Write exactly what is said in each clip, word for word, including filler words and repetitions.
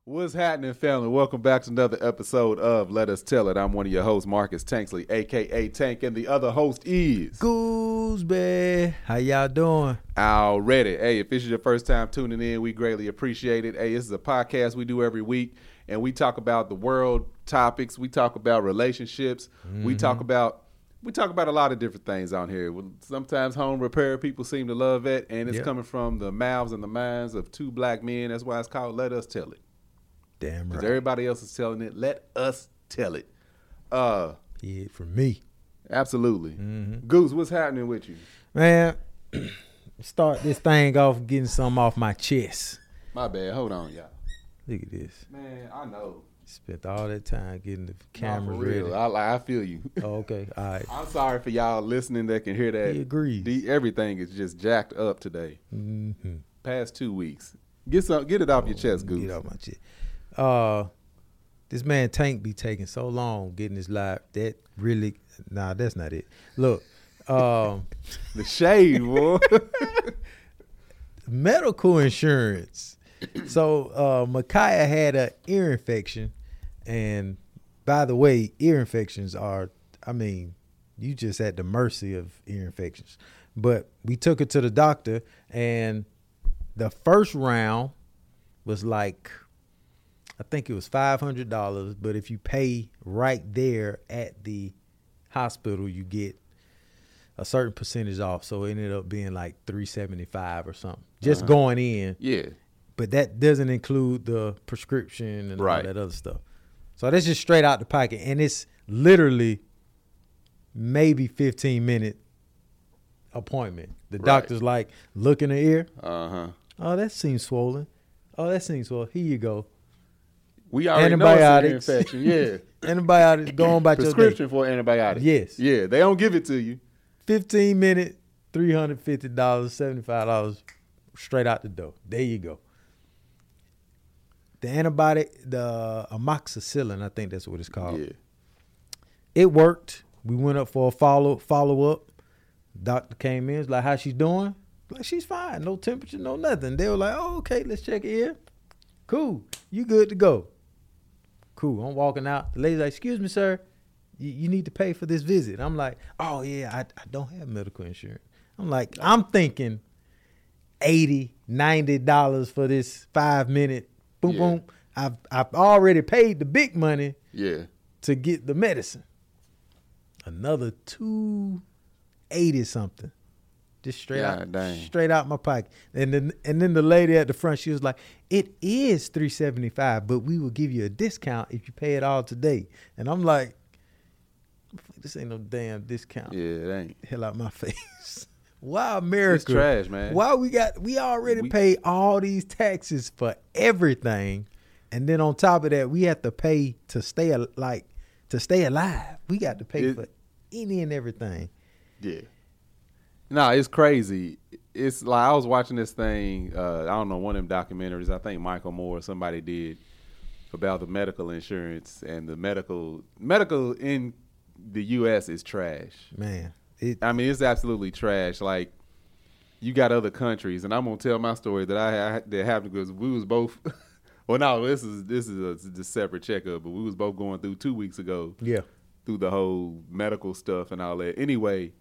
What's happening, family? Welcome back to another episode of Let Us Tell It. I'm one of your hosts, Marcus Tanksley, a k a. Tank, and the other host is... Gooseby. How y'all doing? Already. Hey, if this is your first time tuning in, we greatly appreciate it. Hey, this is a podcast we do every week, and we talk about the world topics. We talk about relationships. Mm-hmm. We talk about... We talk about a lot of different things on here. Sometimes home repair, people seem to love it, and it's yep. coming from the mouths and the minds of two black men. That's why it's called Let Us Tell It. Damn right. Because everybody else is telling it. Let us tell it. Uh, yeah, for me. Absolutely. Mm-hmm. Goose, what's happening with you? Man, start this thing off getting something off my chest. My bad. Hold on, y'all. Look at this. Man, I know. Spent all that time getting the camera for real. ready. I, I feel you. Oh, okay. All right. I'm sorry for y'all listening that can hear that. He agrees. The, everything is just jacked up today. Mm-hmm. Past two weeks. Get some. Get it off oh, your chest, Goose. Get off my chest. Uh, this man Tank be taking so long getting his live. That really, nah, that's not it. Look, um, the shade, boy. Medical insurance. So, uh, Micaiah had an ear infection, and by the way, ear infections are, I mean, you just at the mercy of ear infections. But we took her to the doctor, and the first round was like, I think it was five hundred dollars, but if you pay right there at the hospital, you get a certain percentage off. So it ended up being like three hundred seventy-five dollars or something, just uh-huh. going in. Yeah. But that doesn't include the prescription and right. all that other stuff. So that's just straight out the pocket. And it's literally maybe fifteen minute appointment. The right. doctor's like, look in the ear. Uh-huh. Oh, that seems swollen. Oh, that seems swollen. Here you go. We already antibiotics. know it's an infection. Yeah. Antibiotics. Go on by your day. Prescription for antibiotics. Yes. Yeah. They don't give it to you. fifteen minute, three hundred fifty dollars, seventy-five dollars straight out the door. There you go. The antibiotic, the amoxicillin, I think that's what it's called. Yeah. It worked. We went up for a follow follow up. Doctor came in, was like, how she doing? Like, she's fine. No temperature, no nothing. They were like, oh, okay, let's check it here. Cool. You good to go. Cool. I'm walking out. The lady's like, excuse me, sir. You, you need to pay for this visit. I'm like, oh, yeah, I, I don't have medical insurance. I'm like, I'm thinking eighty dollars, ninety dollars for this five minute. Boom, yeah. boom. I've I've already paid the big money yeah. to get the medicine. Another two eighty something. Just straight yeah, out dang. straight out my pocket. And then and then the lady at the front, she was like, it is three seventy-five, but we will give you a discount if you pay it all today. And I'm like, this ain't no damn discount. Yeah, it ain't. Hell out my face. Why America? It's trash, man. Why we got we already we, pay all these taxes for everything, and then on top of that, we have to pay to stay like to stay alive. We got to pay it, for any and everything. Yeah. No, it's crazy. It's like I was watching this thing. Uh, I don't know, one of them documentaries. I think Michael Moore or somebody did about the medical insurance and the medical medical in the U S is trash, man. It, I mean, it's absolutely trash. Like, you got other countries, and I'm gonna tell my story that I, I that happened because we was both. Well, no, this is this is a, a separate checkup, but we was both going through two weeks ago. Yeah. Through the whole medical stuff and all that. Anyway,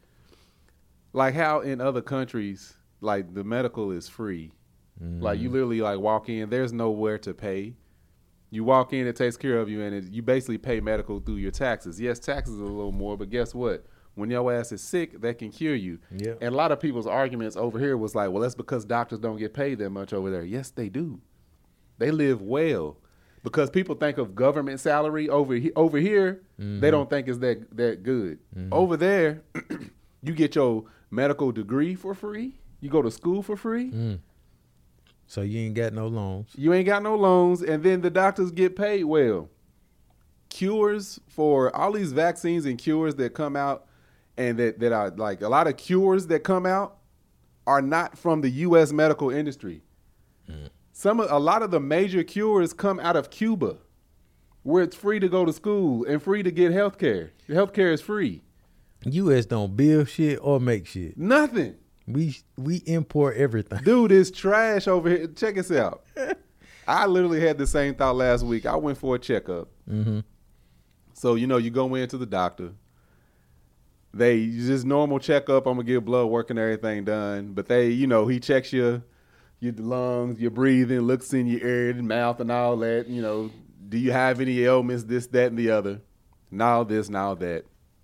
like how in other countries, like the medical is free. Mm-hmm. Like you literally like walk in, there's nowhere to pay. You walk in, it takes care of you, and it, you basically pay medical through your taxes. Yes, taxes are a little more, but guess what? When your ass is sick, that can cure you. Yeah. And a lot of people's arguments over here was like, well, that's because doctors don't get paid that much over there. Yes, they do. They live well. Because people think of government salary over, he- over here, mm-hmm. they don't think it's that, that good. Mm-hmm. Over there, you get your medical degree for free. You go to school for free. Mm. So you ain't got no loans. You ain't got no loans. And then the doctors get paid well. Cures for all these vaccines and cures that come out, and that, that are like a lot of cures that come out are not from the U S medical industry. Mm. Some a lot of the major cures come out of Cuba, where it's free to go to school and free to get health care. Health care is free. U S don't build shit or make shit. Nothing. We we import everything. Dude, it's trash over here. Check us out. I literally had the same thought last week. I went for a checkup. Mm-hmm. So, you know, you go in to the doctor. They just normal checkup. I'm going to get blood work and everything done. But they, you know, he checks your, your lungs, your breathing, looks in your ear and mouth and all that. You know, do you have any ailments, this, that, and the other? Now this, now that.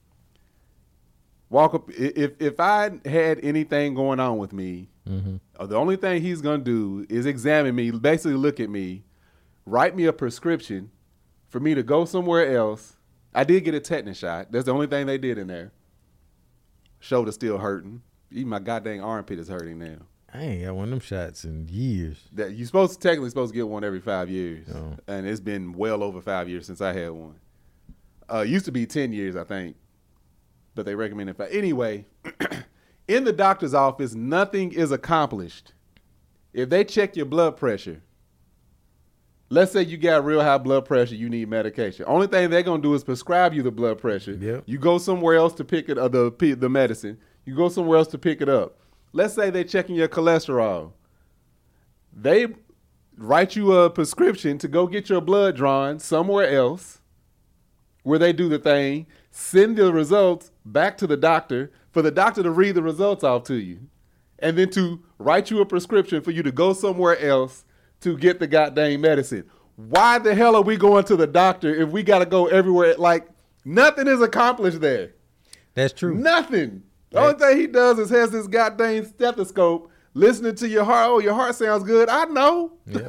Walk up. If if I had anything going on with me, mm-hmm. the only thing he's going to do is examine me, basically look at me, write me a prescription for me to go somewhere else. I did get a tetanus shot. That's the only thing they did in there. Shoulder still hurting. Even my goddamn armpit is hurting now. I ain't got one of them shots in years. That you're supposed to technically supposed to get one every five years, oh. and it's been well over five years since I had one. Uh, it used to be ten years, I think, but they recommend it. Anyway, in the doctor's office, nothing is accomplished. If they check your blood pressure, let's say you got real high blood pressure, you need medication. Only thing they're gonna do is prescribe you the blood pressure. Yep. You go somewhere else to pick it, uh, the the medicine. You go somewhere else to pick it up. Let's say they're checking your cholesterol. They write you a prescription to go get your blood drawn somewhere else where they do the thing, send the results back to the doctor for the doctor to read the results off to you, and then to write you a prescription for you to go somewhere else to get the goddamn medicine. Why the hell are we going to the doctor if we got to go everywhere? Like, nothing is accomplished there. That's true. Nothing. The only thing he does is has this goddamn stethoscope listening to your heart. Oh, your heart sounds good. I know. Yeah.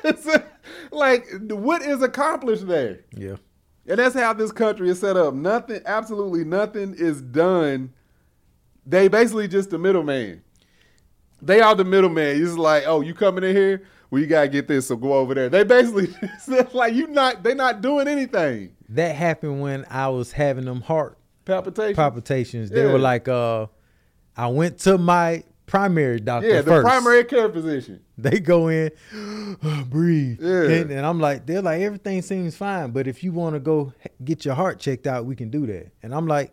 Like, what is accomplished there? Yeah. And that's how this country is set up. Nothing, absolutely nothing is done. They basically just the middleman. They are the middleman. It's like, oh, you coming in here? Well, you got to get this, so go over there. They basically, it's like, you not, they not doing anything. That happened when I was having them heart Palpitations. palpitations. They Yeah. were like, uh, I went to my primary doctor Yeah, the first. primary care physician. They go in, breathe. Yeah. And, and I'm like, they're like, everything seems fine, but if you want to go get your heart checked out, we can do that. And I'm like,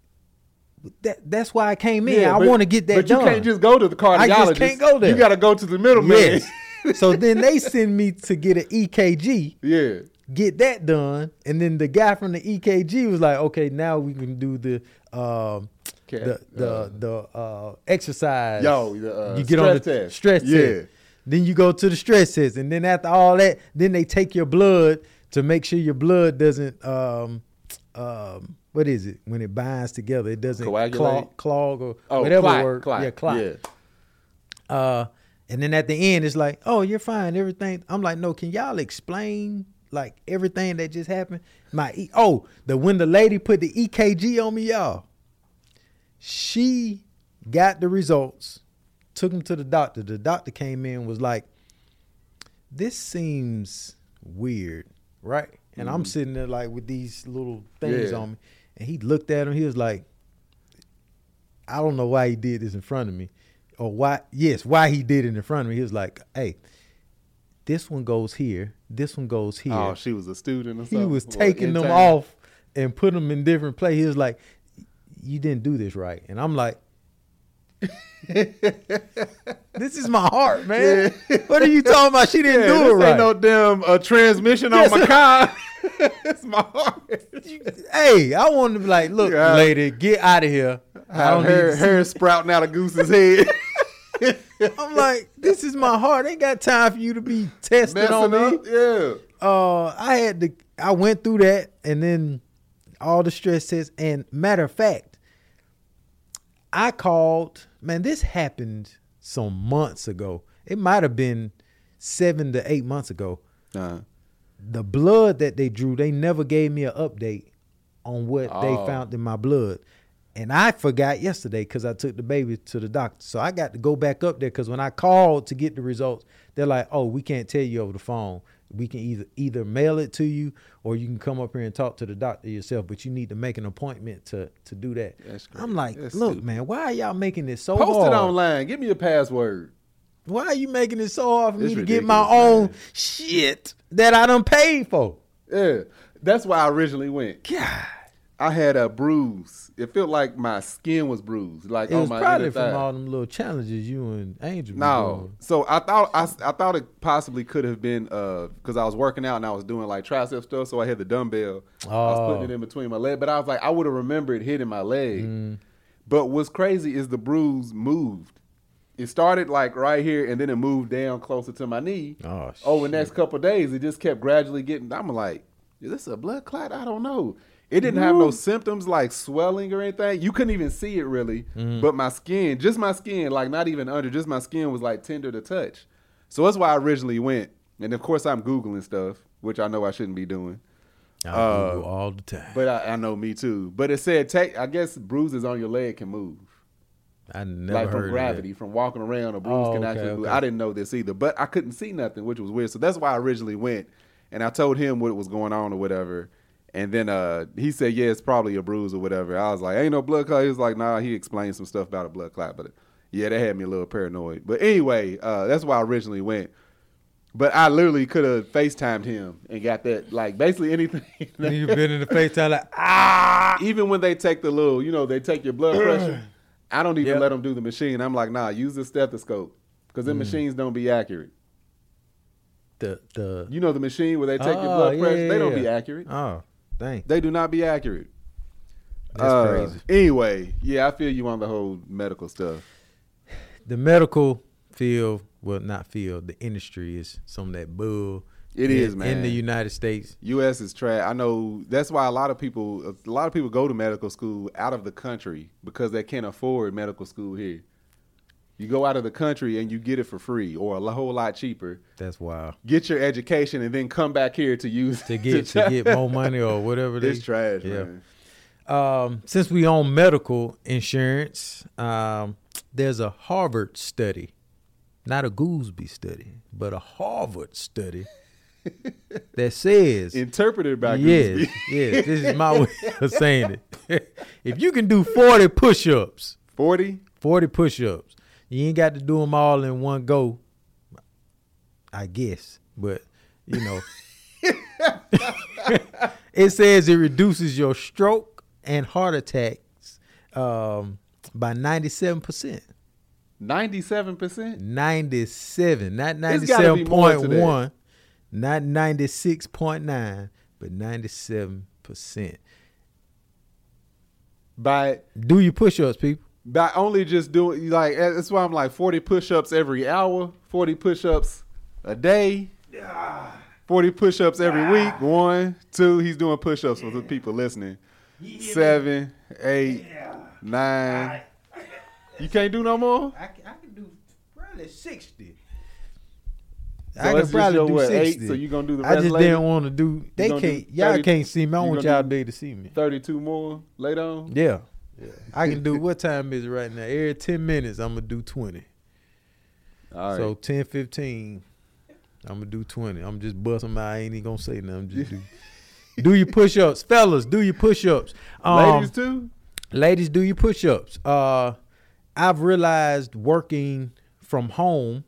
that that's why I came in. Yeah, I but- want to get that but done. you can't just go to the cardiologist. I just can't go there. You got to go to the middleman. Yes. So then they send me to get an E K G. Yeah. Get that done, and then the guy from the E K G was like, "Okay, now we can do the um, Okay. the the Uh, the uh, exercise. Yo, the, uh, you get on the stress test. stress Yeah. test. Then you go to the stress test, and then after all that, then they take your blood to make sure your blood doesn't um, um, what is it when it binds together? It doesn't Coagulate? clog, clog or Oh, whatever clot, word. clot. Yeah, clot. Yeah. Uh, and then at the end, it's like, oh, you're fine. Everything. I'm like, no, can y'all explain like everything that just happened? My e- oh, the when the lady put the E K G on me, y'all, she got the results, took them to the doctor. The doctor came in and was like, this seems weird, right? And I'm sitting there like with these little things Yeah. on me. And he looked at him. He was like, I don't know why he did this in front of me. Or why, yes, why he did it in front of me. He was like, hey, this one goes here. This one goes here. Oh, she was a student or he something? was Or taking them intern? off and putting them in different places. He was like, you didn't do this right. And I'm like, this is my heart, man. Yeah. What are you talking about? She didn't Yeah, do this it right. ain't no damn uh, transmission Yes. on my car. It's my heart. Hey, I wanted to be like, look, Yeah. lady, get out of here. I Have don't need hair, to see- hair sprouting out of Goose's head. I'm like, this is my heart. Ain't got time for you to be testing on Messing me. up. Yeah. Uh, I had to. I went through that, and then all the stress tests. And matter of fact, I called. Man, this happened some months ago. It might have been seven to eight months ago. Uh-huh. The blood that they drew, they never gave me an update on what Oh. they found in my blood. And I forgot yesterday because I took the baby to the doctor. So I got to go back up there because when I called to get the results, they're like, oh, we can't tell you over the phone. We can either either mail it to you or you can come up here and talk to the doctor yourself, but you need to make an appointment to to do that. That's great. I'm like, That's look, stupid. man, why are y'all making this so Post hard? it online. Give me a password. Why are you making it so hard for It's me to get my ridiculous, own man. shit that I done paid for? Yeah. That's why I originally went. God. I had a bruise. It felt like my skin was bruised, like It on was my probably inner thigh. from all them little challenges you and Angel. No, so I thought I, I thought it possibly could have been because I was working out and I was doing like tricep stuff, so I had the dumbbell. Oh. I was putting it in between my leg, but I was like, I would have remembered hitting my leg. Mm. But what's crazy is the bruise moved. It started like right here, and then it moved down closer to my knee. Oh, Over the shit. next couple of days, it just kept gradually getting. I'm like, is this a blood clot? I don't know. It didn't have no symptoms like swelling or anything. You couldn't even see it really. Mm-hmm. But my skin, just my skin, like not even under, just my skin was like tender to touch. So that's why I originally went. And of course, I'm Googling stuff, which I know I shouldn't be doing. I Uh, Google all the time. But I, I know me too. But it said, take. I guess bruises on your leg can move. I never Like heard from gravity, from walking around, a bruise Oh, can okay, actually move. okay. I didn't know this either, but I couldn't see nothing, which was weird. So that's why I originally went, and I told him what was going on or whatever. And then uh, he said, yeah, it's probably a bruise or whatever. I was like, ain't no blood clot. He was like, nah, he explained some stuff about a blood clot. But yeah, that had me a little paranoid. But anyway, uh, that's why I originally went. But I literally could have FaceTimed him and got that, like basically anything. it. You've been in the FaceTime like, ah. Even when they take the little, you know, they take your blood pressure. I don't even Yep. let them do the machine. I'm like, nah, use the stethoscope because the Mm. machines don't be accurate. The, the, You know the machine where they take your Oh, blood yeah, pressure? yeah, They don't yeah. be accurate. oh, dang. They do not be accurate. That's Uh, crazy. Anyway, yeah, I feel you on the whole medical stuff. The medical field, well, not field, the industry is some of that bull. It in, is, man. In the United States. U S is trash. I know that's why a lot of people, a lot of people go to medical school out of the country because they can't afford medical school here. You go out of the country and you get it for free or a whole lot cheaper. That's wild. Get your education and then come back here to use To get to get more money or whatever they It's trash, yeah. man. Um, since we own medical insurance, um, there's a Harvard study, not a Goolsby study, but a Harvard study that says, Interpreted by yes, Gooseby. yes, this is my way of saying it. If you can do forty push-ups, forty? forty push-ups, you ain't got to do them all in one go, I guess, but you know, it says it reduces your stroke and heart attacks um, by ninety-seven percent. ninety-seven percent? ninety-seven, not There's gotta be ninety-seven more to point one, not ninety-six point nine, but ninety-seven percent. By Do your push-ups, people. by only just doing, like, that's why I'm like forty push-ups every hour, forty push-ups a day, forty push-ups every week. One, two, he's doing push-ups for the people listening. Seven, eight, nine. You can't do no more? I can, I can do probably sixty. So I can that's just probably your, do what, eight? sixty. So you gonna do the I rest just later? didn't want to do. They gonna can't. do y'all thirty can't see me. I you want gonna y'all do- to be able to see me. thirty-two more later on? Yeah. I can do. What time is it right now? Every ten minutes, I'm gonna do twenty. All right. So ten, fifteen, I'm gonna do twenty. I'm just busting my. I ain't even gonna say nothing. I'm just do. Do your push-ups, fellas. Do your push-ups. Um, Ladies too? Ladies, do your push-ups. Uh, I've realized working from home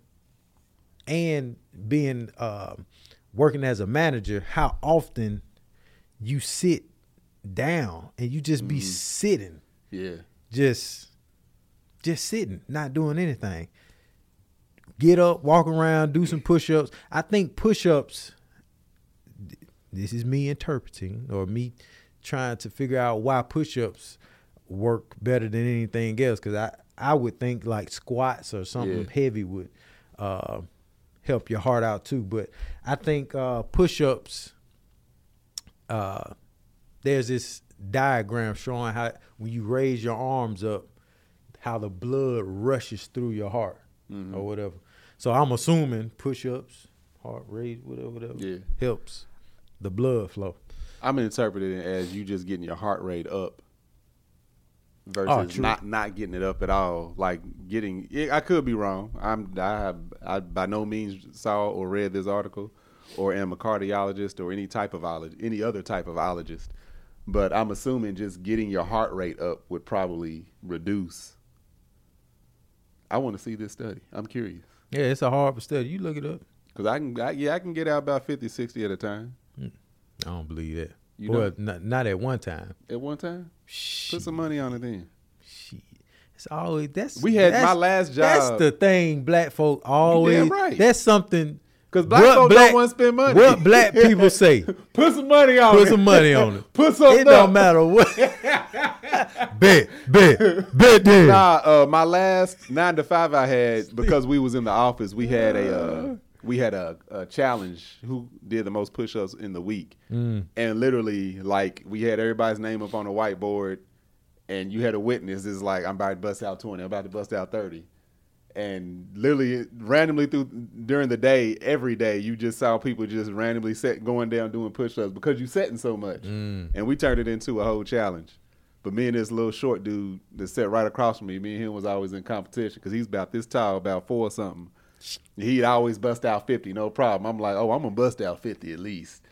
and being uh, working as a manager, how often you sit down and you just be sitting, Yeah. just just sitting, not doing anything. Get up, walk around, do some push-ups. I think push-ups, this is me interpreting or me trying to figure out why push-ups work better than anything else, because I, I would think like squats or something Yeah. heavy would uh, help your heart out too. But I think uh, push-ups, uh, there's this diagram showing how when you raise your arms up, how the blood rushes through your heart Mhm. or whatever. So I'm assuming push-ups, heart rate, whatever, whatever, Yeah. helps the blood flow. I'm interpreting it as you just getting your heart rate up Oh, versus true. not not getting it up at all. Like getting, I could be wrong. I'm I have I by no means saw or read this article, or am a cardiologist or any type of ologist, any other type of ologist. But I'm assuming just getting your heart rate up would probably reduce. I want to see this study. I'm curious Yeah, it's a hard study. You look it up. because I can I, yeah I can get out about fifty, sixty at a time. I don't believe that. You Well, know, not, not at one time. at one time, Shit. put some money on it then. Shit. It's always that's We had that's, my last That's job. the thing. Black folk always. damn right. That's something. Because black What folks black- don't want to spend money. What black people say? Put some money on Put it. some money on it. Put something It don't up. matter what. bet, bet, bet. Then. Nah, uh, my last nine to five I had, because we was in the office, we had a uh, we had a, a challenge who did the most push-ups in the week. Mm. And literally, like, we had everybody's name up on a whiteboard, and you had a witness. It's like, I'm about to bust out twenty, I'm about to bust out thirty. And literally, randomly through during the day, every day, you just saw people just randomly set going down doing push-ups because you setting so much. Mm. And we turned it into a whole challenge. But me and this little short dude that sat right across from me, me and him was always in competition because he's about this tall, about four or something. He'd always bust out fifty, no problem. I'm like, oh, I'm going to bust out fifty at least.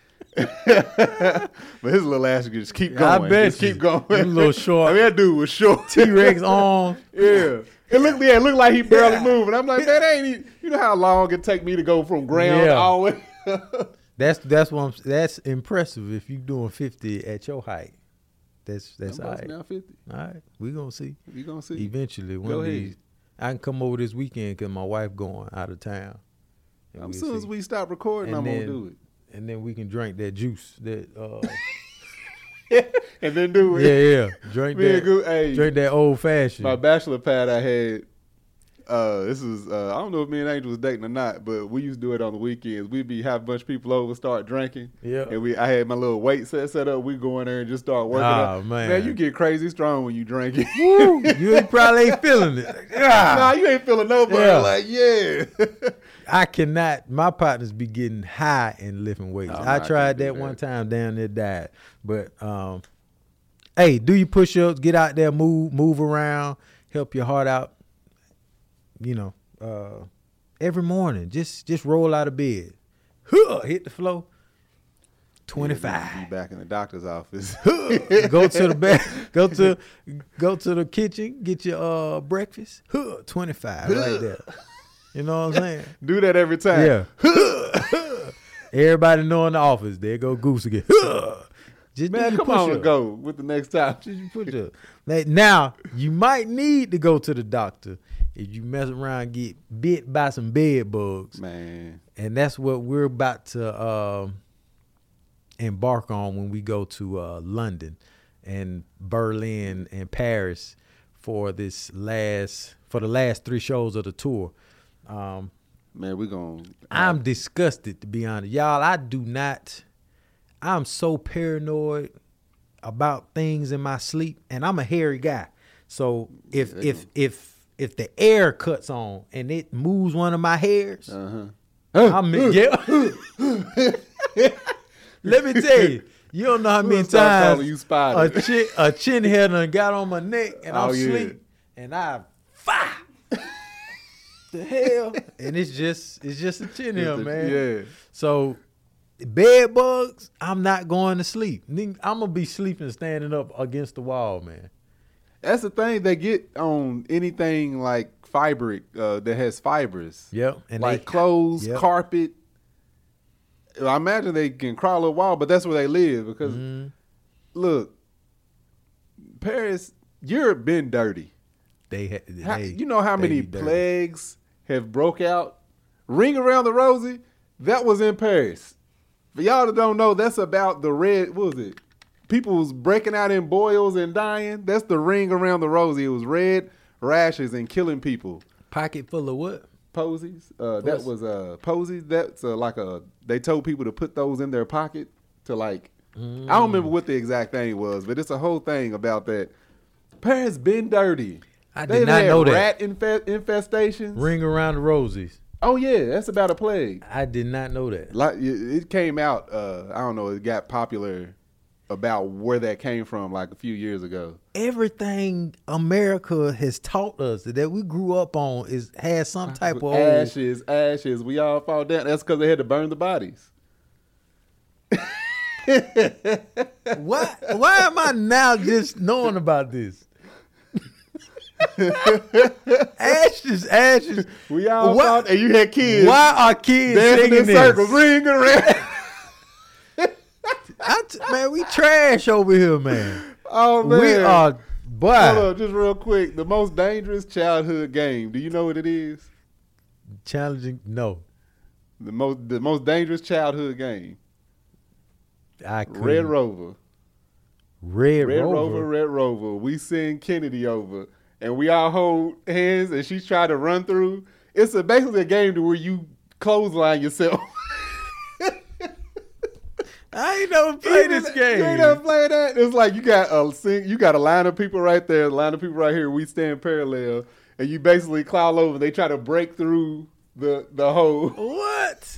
But his little ass could just keep going. I bet just you. keep going. You little short. I mean, that dude was short. T-Rex on. Yeah. It looked, yeah, it looked like he barely moving. I'm like, that ain't even, you know how long it take me to go from ground Yeah. all the way? That's that's what I'm, that's impressive if you doing fifty at your height. That's that's I'm all busting right. out fifty. All right, we gonna see. You gonna see? Eventually, one Go of ahead. these, I can come over this weekend because my wife going out of town. And As we'll soon as see. we stop recording, And I'm then- gonna do and then we can drink that juice. That uh, it. And then do it. yeah, yeah, drink Me and that. Goo- hey, Drink that old fashioned. my bachelor pad I had, uh, this is, uh, I don't know if me and Angel was dating or not, but we used to do it on the weekends. We'd be have a bunch of people over, start drinking. Yeah. And we, I had my little weight set set up. We go in there and just start working Oh, out. man. Man, you get crazy strong when you drinking. Woo, you ain't probably ain't feeling it. Ah. Nah, you ain't feeling nobody. Yeah. Like, yeah. I cannot. My partners be getting high and lifting weights. Oh, I no, I tried can't do that, that. one time down there, died. But um, hey, do your push-ups, get out there, move, move around, help your heart out. You know, uh, every morning, just just roll out of bed, huh, hit the floor. twenty-five. Be back in the doctor's office. Go to the back. Go to go to the kitchen. Get your uh breakfast. Huh, twenty-five right there. You know what I'm saying? Do that every time. Yeah. Everybody know in the office. There go Goose again. Just do Man, your come on push-up. and go with the next time. Just your push-up. Like, now, you might need to go to the doctor if you mess around and get bit by some bed bugs. Man. And that's what we're about to um, embark on when we go to uh, London and Berlin and Paris for this last for the last three shows of the tour. Um, Man, we gonna. I'm disgusted, to be honest. Y'all, I do not. I'm so paranoid about things in my sleep, and I'm a hairy guy. So if Yeah, if if if the air cuts on and it moves one of my hairs, Uh I'm yeah. Let me tell you, you don't know how many We'll start calling times you Spider. a chin a chin hair done got on my neck and I'm Oh, yeah. asleep and I fire. The hell, and it's just it's just a chin hair, man. Yeah. So bed bugs, I'm not going to sleep. I'm gonna be sleeping standing up against the wall, man. That's the thing. They get on anything like fabric uh, that has fibers. Yep, and like they, clothes, Yep. carpet. I imagine they can crawl a wall, but that's where they live. Because Mhm. look, Paris, Europe been dirty. they, ha- How, they you know how they many be dirty. plagues have broke out? Ring Around the Rosie, that was in Paris. For y'all that don't know, that's about the red, what was it? People was breaking out in boils and dying. That's the Ring Around the Rosie. It was red rashes and killing people. Pocket full of what? Posies. Uh, that What's- was uh, posies. That's uh, like a, they told people to put those in their pocket to like, Mm. I don't remember what the exact thing was, but it's a whole thing about that. Paris been dirty. I They've did not had know that. rat infe- infestations. Ring around the rosies. Oh yeah, that's about a plague. I did not know that. Like it it came out. Uh, I don't know. It got popular about where that came from, like a few years ago. Everything America has taught us that we grew up on is has some type of old, ashes, ashes. We all fall down. That's because they had to burn the bodies. why why am I now just knowing about this? ashes, ashes. We all What- fall, and you had kids Why are kids dancing singing in this? circles, ring around. I man, we trash over here, man. Oh man, we are. Boy, hold on, just real quick. The most dangerous childhood game. Do you know what it is? challenging. No, The most the most dangerous childhood game. I couldn't. Red Rover. Red, Red Rover. Rover, Red Rover. We send Kennedy over, and we all hold hands, and she's trying to run through. It's a, basically a game to where you clothesline yourself. I ain't never played this game. You ain't never played that? It's like you got a sing- you got a line of people right there, a line of people right here. We stand parallel, and you basically cloud over. They try to break through the the hole. What?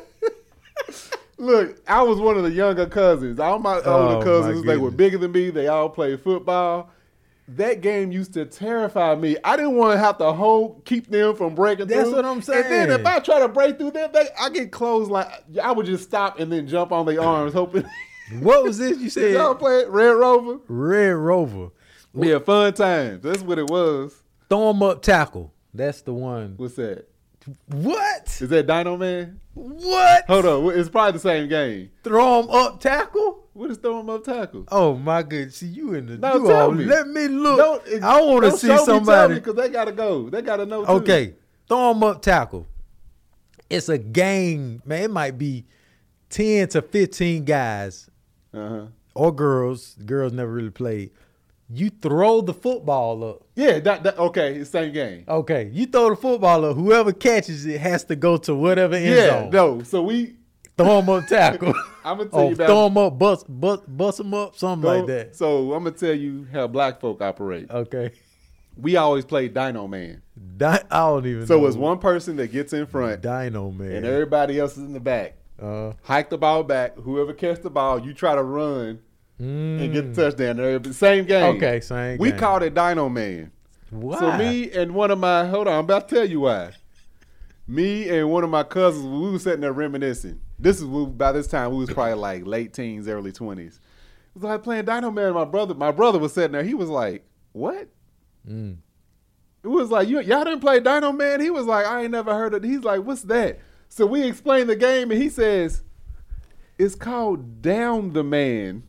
Look, I was one of the younger cousins. All my Oh, older my cousins, they were goodness. bigger than me. They all played football. That game used to terrify me. I didn't want to have to hold, keep them from breaking That's through. what I'm And then saying. if I try to break through them, they, I get close. Like I would just stop and then jump on their arms, hoping. What was this you Did y'all said? play Red Rover? Red Rover. Yeah, fun times. That's what it was. Throw 'em up tackle. That's the one. What's that? What? Is that Dino Man? What? Hold on, it's probably the same game. Throw 'em up tackle? What is throwing up tackle? Oh my goodness! See you in the. No, you tell all, me. Let me look. Don't- I want to don't see show me, tell somebody. me, because they gotta go. They gotta know. Too. Okay, throw 'em up tackle. It's a game, man. It might be ten to fifteen guys Uh huh. or girls. Girls never really played. You throw the football up. Yeah. That, that, okay. It's the same game. Okay, you throw the football up. Whoever catches it has to go to whatever end Yeah. zone. No. So we. Throw 'em up tackle. I'm gonna tell Oh, you about. throw 'em up, bust, bust, bust 'em up, something like that. So I'm gonna tell you how black folk operate. Okay. We always play Dino Man. Di- I don't even know. So it's one person that gets in front, Dino Man. and everybody else is in the back. uh, Hike the ball back. Whoever catches the ball, you try to run and get mm. the touchdown. Everybody- Same game. Okay, same We game. called it Dino Man. Why? So me and one of my hold on, I'm about to tell you why. Me and one of my cousins, we were sitting there reminiscing. This is by this time we was probably like late teens, early twenties. It was like playing Dino Man. My brother, my brother was sitting there. He was like, "What?" Mm. It was like, "You y'all didn't play Dino Man?" He was like, "I ain't never heard of." He's like, "What's that?" So we explained the game, and he says, "It's called Down the Man."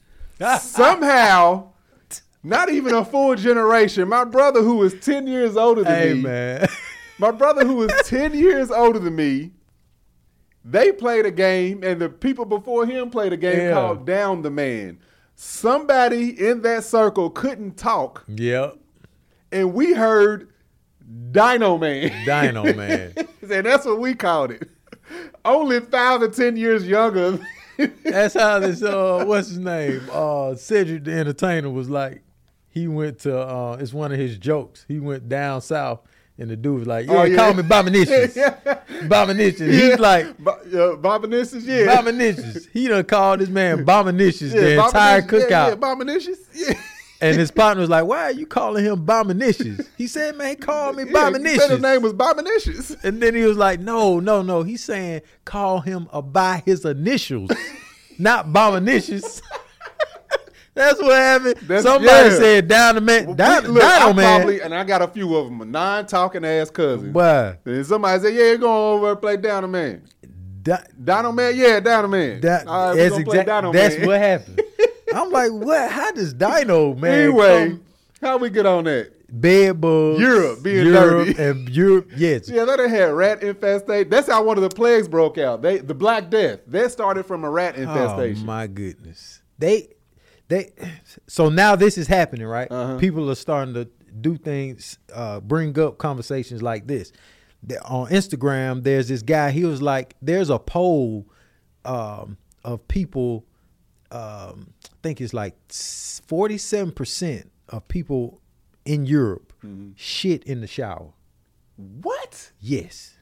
Somehow, not even a full generation. My brother, who was ten years older than Hey me, man. my brother, who was ten years older than me, they played a game, and the people before him played a game Yeah. called Down the Man. Somebody in that circle couldn't talk, Yep. and we heard Dino Man. Dino Man. And that's what we called it. Only five or ten years younger. That's how this uh what's his name? Uh Cedric the Entertainer was like, he went to uh it's one of his jokes. He went down south and the dude was like, yeah, Oh, yeah. call me Bominicious. Bominicious. He's like Bo- uh, Bobanicious, yeah. Bominicious. He done called this man Bominicious Yeah, the entire Bobanicious, cookout. Yeah, yeah, Bobanicious, yeah. And his partner was like, why are you calling him Bominicious? He said, man, he called me Yeah, he said his Bominicious. name was Bobanicious. And then he was like, no, no, no. He's saying call him uh, by his initials, not Bominicious. That's what happened. That's- Somebody yeah. said down the man, down, Look, Dino I man. probably, and I got a few of them, a non-talking ass cousins. Boy, And somebody said, yeah, you're going over and play Down the Man. da, Dino Man? Yeah, Down the Man. da, All right, we that's gonna play exact- Dino that's Man. what happened. I'm like, what? How does Dino man Anyway, come- how we get on that? bed bugs, Europe being Europe dirty. and Europe? Yes, Yeah, they done had rat infestation. That's how one of the plagues broke out. They the Black Death. That started from a rat infestation. Oh my goodness. They they so now this is happening, right? Uh-huh. People are starting to do things, uh, bring up conversations like this. The- on Instagram, there's this guy, he was like, there's a poll um, of people, um, I think it's like forty-seven percent of people in Europe Mm-hmm. shit in the shower. What? Yes.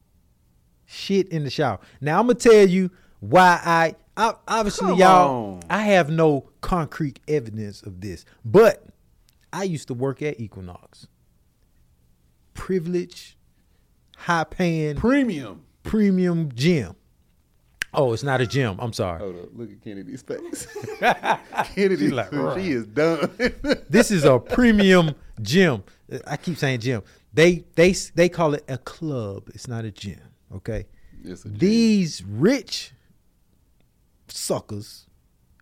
Shit in the shower. Now I'm gonna tell you why I, I obviously Come y'all on. I have no concrete evidence of this, but I used to work at Equinox. Privilege, high paying, Premium. premium gym. Oh, it's not a gym. I'm sorry. Hold up. Look at Kennedy's face. Kennedy, like, "Bruh." she is done. This is a premium gym. I keep saying gym. They they they call it a club. It's not a gym. Okay. It's a gym. These rich suckers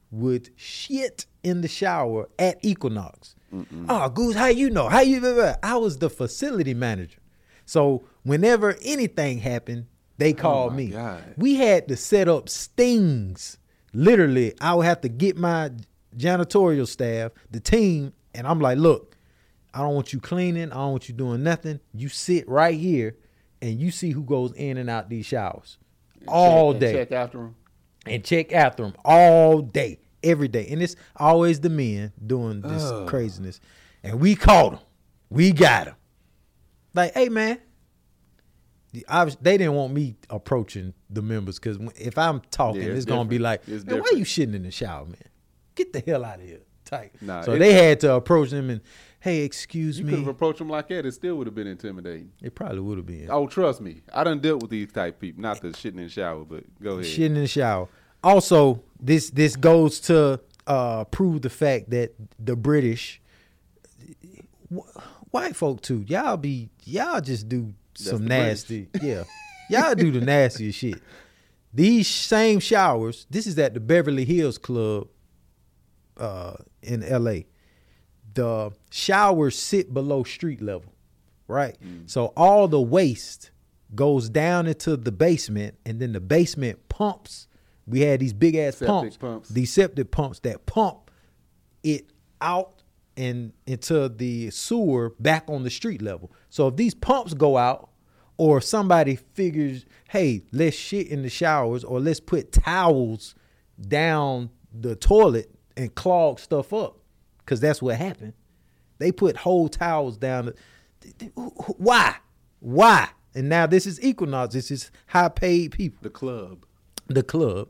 would shit in the shower at Equinox. Mm-mm. Oh, Goose, how you know? How you? I was the facility manager. So whenever anything happened, they called oh me. God. We had to set up stings. Literally, I would have to get my janitorial staff, the team, and I'm like, look, I don't want you cleaning. I don't want you doing nothing. You sit right here and you see who goes in and out these showers And all check, day. And check after them. And check after them all day, every day. And it's always the men doing this Ugh. craziness. And we caught them. We got them. Like, hey, man. I was, they didn't want me approaching the members because if I'm talking, Yeah, it's, it's going to be like, It's man, why different. you shitting in the shower, man? Get the hell out of here. Type. Nah, so it- they had to approach them and, hey, excuse You could have me. approached them like that. It still would have been intimidating. It probably would have been. Oh, trust me. I done dealt with these type people. Not the shitting in the shower, but go ahead. Shitting in the shower. Also, this this goes to uh, prove the fact that the British, wh- white folk too, y'all be y'all just do some the nasty, yeah, y'all do the nastiest shit. These same showers. This is at the Beverly Hills Club uh, in L A. The showers sit below street level, right? Mm. So all the waste goes down into the basement, and then the basement pumps. We had these big ass Septic pumps, pumps. these septic pumps that pump it out and into the sewer back on the street level. So if these pumps go out, or if somebody figures, hey, let's shit in the showers, or let's put towels down the toilet and clog stuff up, because that's what happened. They put whole towels down. The, why? Why? And now this is Equinox. This is high paid people. The club. The club.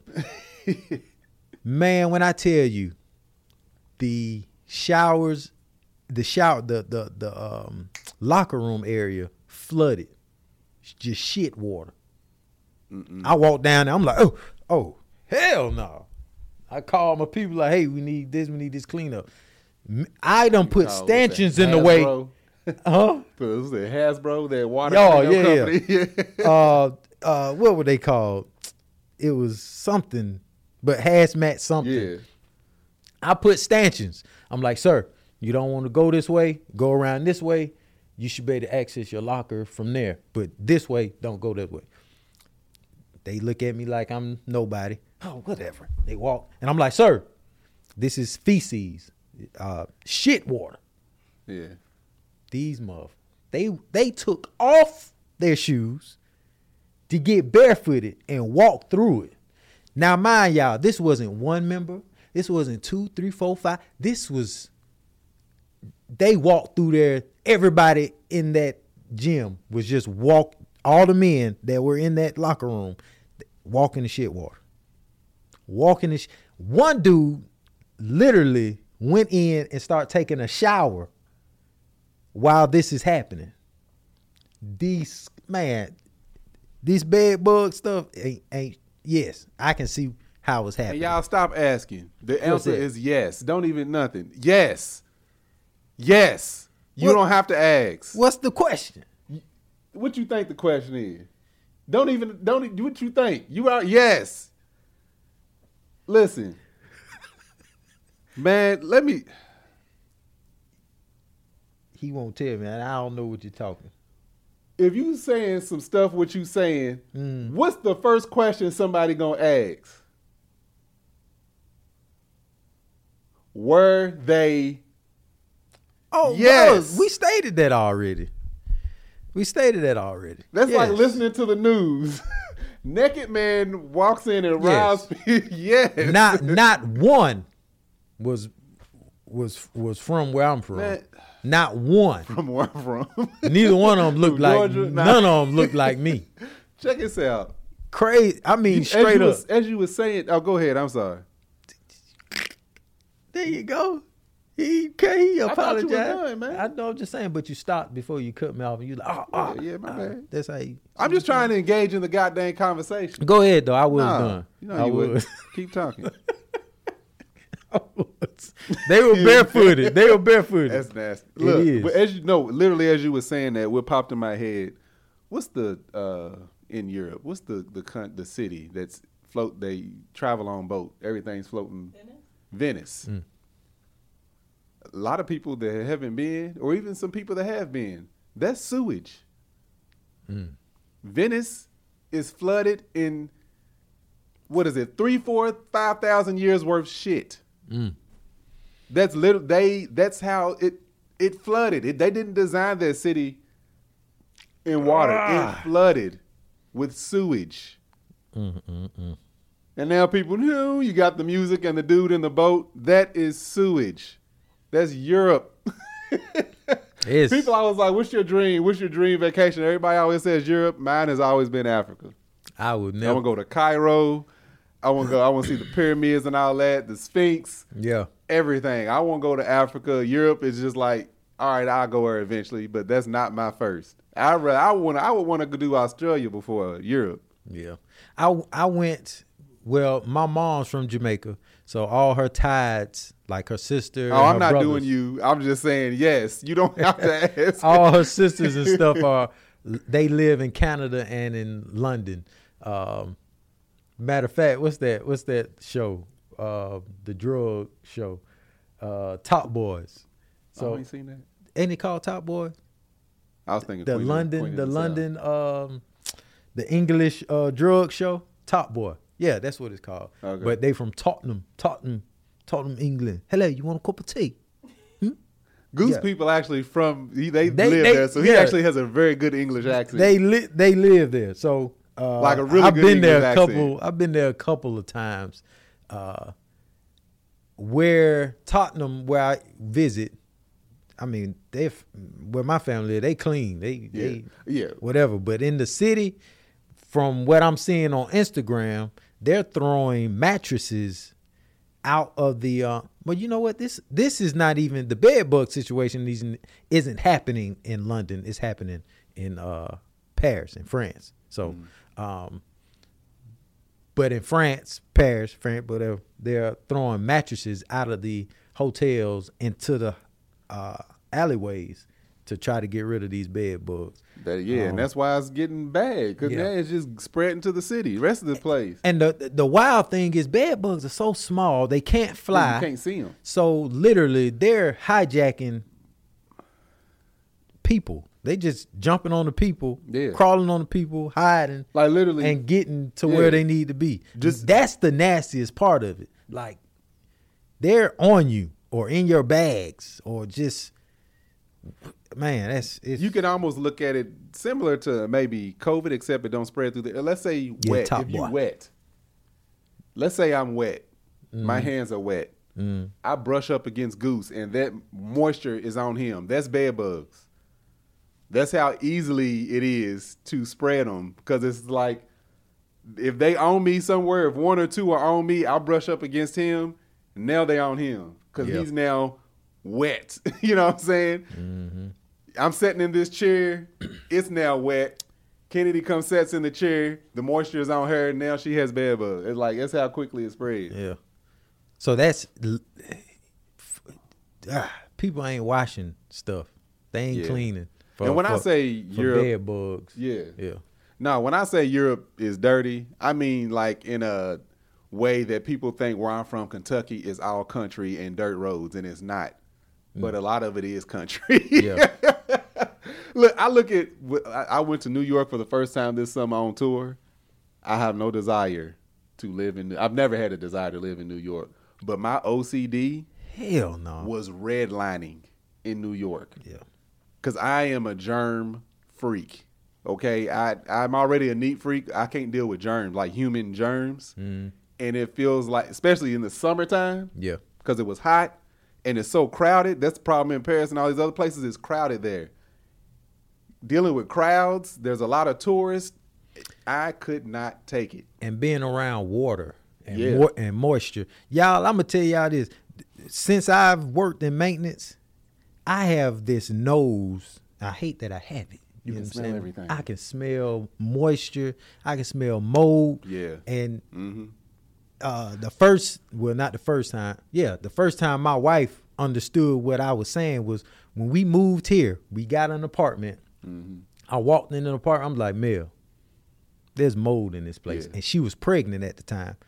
Man, when I tell you, the showers, the shower, the the the um, locker room area flooded, just shit water. Mm-mm. I walked down there. I'm like, oh, oh, hell no. I call my people like, hey, we need this, we need this cleanup. I done put Oh, stanchions what's that, in the way. Hasbro? Huh? So was it Hasbro, that water Oh, cleanup yeah, company? uh, uh, what were they called? It was something, but hazmat something. Yeah. I put stanchions. I'm like, sir, you don't want to go this way, go around this way. You should be able to access your locker from there. But this way, don't go that way. They look at me like I'm nobody. Oh, whatever. They walk. And I'm like, sir, this is feces, uh, shit water. Yeah. These motherfuckers, they, they took off their shoes to get barefooted and walk through it. Now, mind y'all, this wasn't one member. This wasn't two, three, four, five. This was, they walked through there. Everybody in that gym was just walk, all the men that were in that locker room, walking the shit water. Walking the sh- One dude literally went in and started taking a shower while this is happening. These, man, this bed bug stuff ain't, ain't, yes, I can see how it's And happening. y'all stop asking. The What's answer that? is yes. Don't even nothing. Yes. Yes. You What- don't have to ask. What's the question? What you think the question is? Don't even don't e- do what you think. You are yes. Listen. Man, let me He won't tell me, and I don't know what you're talking. if you saying some stuff what you saying, Mm. what's the first question somebody gonna ask? Were they Oh, Yes. no, we stated that already. We stated that already. That's like Yes. listening to the news. Naked man walks in and Yes. robs. yes. Not not one was was was from where I'm from. Man. Not one. From where I'm from. Neither one of them looked From like Georgia? Nah. none of them looked like me. Check this out. Crazy. I mean, as straight you up. was, as you was saying, oh, go ahead. I'm sorry. There you go. He he I thought you apologized. was done, man. I know. I'm just saying, but you stopped before you cut me off, and you like, oh, oh, Yeah, yeah, my oh. bad. That's how you. I'm just trying to engage in the goddamn conversation. Go ahead though. I was Nah, done. You know I you was. would. Keep talking. I was. They were barefooted. They were barefooted. That's nasty. It Look, is. but as you know, literally as you were saying that, what popped in my head, what's the uh in Europe, what's the the cunt, the city that's float they travel on boat. Everything's floating. Venice? Venice. Mm. A lot of people that haven't been, or even some people that have been, that's sewage. Mm. Venice is flooded in, what is it, three, four, five thousand years worth shit. Mm. That's little. They. That's how it it flooded. It, they didn't design their city in water. Ah. It flooded with sewage. Mm, mm, mm. And now people know you got the music and the dude in the boat. That is sewage. That's Europe. It's, People always like, what's your dream? What's your dream vacation? Everybody always says Europe. Mine has always been Africa. I would I never. want to go to Cairo. I want to go. I want to see the pyramids and all that, the Sphinx, Yeah. everything. I want to go to Africa. Europe is just like, all right, I'll go there eventually, but that's not my first. I re- I want. I would want to do Australia before Europe. Yeah. I I went. Well, my mom's from Jamaica, so all her tides, like her sister. Oh, and I'm her not brothers, doing you. I'm just saying yes. You don't have to ask. all her sisters and stuff are. They live in Canada and in London. Um, matter of fact, what's that? What's that show? Uh, the drug show, uh, Top Boys. So So I ain't seen that. ain't it called Top Boys? I was thinking The Queen of- London, Queen of the South. London, um, the English uh, drug show, Top Boy. Yeah, that's what it's called. Okay. But they from Tottenham, Tottenham, Tottenham, England. Hello, you want a cup of tea? Goose Yeah. people actually from he, they, They- live they- there, so he yeah. actually has a very good English accent. They li- they live there. So uh, Like a really I've good been there English a couple. accent. I've been there a couple of times. Uh, where Tottenham, where I visit, I mean, they where my family live, they clean. They yeah, they yeah. whatever. But in the city, from what I'm seeing on Instagram, they're throwing mattresses out of the. Uh, but you know what? This this is not even the bed bug situation. Isn't isn't happening in London. It's happening in uh, Paris, in France. So, Mm. um, but in France, Paris, France, whatever, they're throwing mattresses out of the hotels into the uh, alleyways to try to get rid of these bed bugs. That, yeah, Um, and that's why it's getting bad because yeah. now it's just spreading to the city, rest of the place. And the the wild thing is, bed bugs are so small they can't fly. You can't see them. So literally, they're hijacking people. They just jumping on the people, Yeah. crawling on the people, hiding, Like literally, and getting to Yeah. where they need to be. Just- That's the nastiest part of it. Like they're on you or in your bags or just, man, that's it's, you can almost look at it similar to maybe COVID, except it don't spread through the. Let's say you Yeah, wet. top If you boy. wet, let's say I'm wet. My hands are wet. Mm. I brush up against Goose, and that moisture is on him. That's bed bugs. That's how easily it is to spread them because it's like if they own me somewhere, if one or two are on me, I'll brush up against him. And now they on him because Yeah. he's now wet. You know what I'm saying? Mm-hmm. I'm sitting in this chair. It's now wet. Kennedy comes, sits in the chair. The moisture is on her. And now she has bed bugs. It's like that's how quickly it spreads. Yeah. So that's ah, people ain't washing stuff. They ain't Yeah. cleaning. For, and when I for- say for Europe, bed bugs, yeah, yeah, no, when I say Europe is dirty, I mean like in a way that people think where I'm from, Kentucky, is all country and dirt roads, and it's not. But a lot of it is country. Yeah. Look, I look at. I I went to New York for the first time this summer on tour. I have no desire to live in. I've never had a desire to live in New York, but my O C D hell no. was redlining in New York. Yeah, Because I am a germ freak. Okay, I I'm already a neat freak. I can't deal with germs like human germs, mm, and it feels like, especially in the summertime, yeah, because it was hot and it's so crowded. That's the problem in Paris and all these other places. It's crowded there. Dealing with crowds, there's a lot of tourists. I could not take it. and being around water and Yeah. mo- and moisture, y'all. I'm gonna tell y'all this. Since I've worked in maintenance, I have this nose. I hate that I have it. You can know what I'm smell saying? everything. I can smell moisture. I can smell mold. Yeah. And Mm-hmm. uh, the first, well, not the first time. Yeah, the first time my wife understood what I was saying was when we moved here, we got an apartment. Mm-hmm. I walked in an apartment. I'm like, Mel, there's mold in this place. Yeah. And she was pregnant at the time.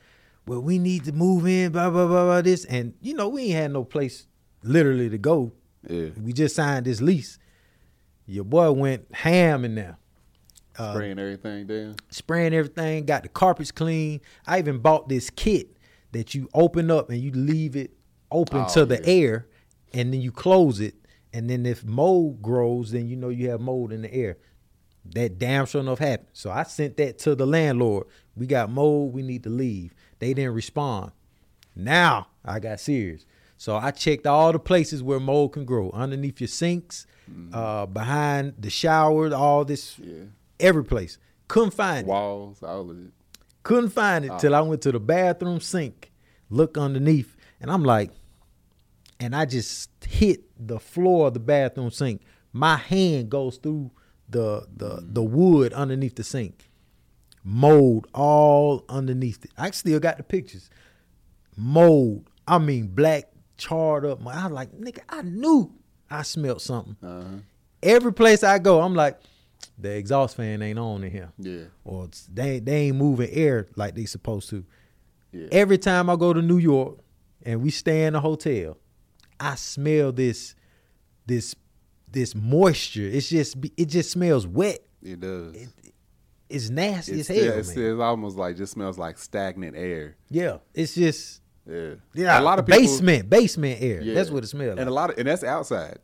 well, we need to move in, blah, blah, blah, blah, this. And, you know, we ain't had no place literally to go. Yeah. We just signed this lease. Your boy went ham in there. Uh, Spraying everything down. Spraying everything, got the carpets clean. I even bought this kit that you open up and you leave it open Oh, to the yeah. air, and then you close it. And then if mold grows, then you know you have mold in the air. That damn sure enough happened. So I sent that to the landlord. We got mold. We need to leave. They didn't respond. Now I got serious. So I checked all the places where mold can grow. Underneath your sinks, mm-hmm. uh, behind the shower, all this, Yeah. every place. Couldn't find it. Walls, all of it. Couldn't find it Oh. till I went to the bathroom sink, look underneath, and I'm like, and I just hit the floor of the bathroom sink. My hand goes through the the the wood underneath the sink. Mold all underneath it. I still got the pictures. Mold. I mean, black, charred up. I was like, nigga, I knew I smelled something. Uh-huh. Every place I go, I'm like, the exhaust fan ain't on in here. Yeah. Or it's, they, they ain't moving air like they supposed to. Yeah. Every time I go to New York and we stay in a hotel, I smell this this this moisture. It's just it just smells wet. It does. It, it's nasty It's, as hell, yeah, it's, man. it's almost like just smells like stagnant air. Yeah, it's just Yeah. yeah. A lot of people, basement basement air. Yeah. That's what it smells And like. a lot of and that's outside.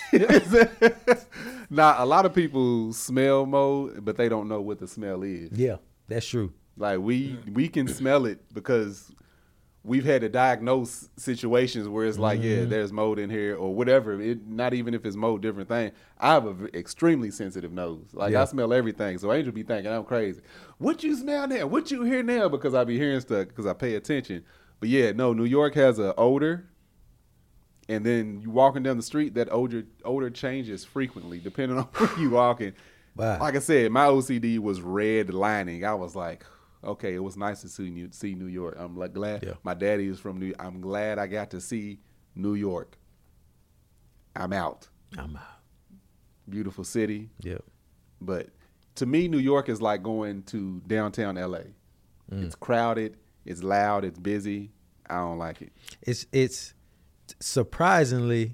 Now a lot of people smell mold, but they don't know what the smell is. Yeah, that's true. Like we we can smell it because we've had to diagnose situations where it's like, Mm-hmm. yeah, there's mold in here or whatever. It not even if it's mold, different thing. I have an extremely sensitive nose. Like Yeah. I smell everything. So Angel be thinking I'm crazy. What you smell now? What you hear now? Because I be hearing stuff because I pay attention. But yeah, no, New York has an odor. And then you walking down the street, that odor odor changes frequently depending on where you walking. Wow. Like I said, my O C D was redlining. I was like, okay, it was nice to see New, see New York. I'm like glad Yeah. my daddy is from New. I'm glad I got to see New York. I'm out. I'm out. Beautiful city, Yeah. but to me, New York is like going to downtown L A. Mm. It's crowded. It's loud. It's busy. I don't like it. It's it's surprisingly,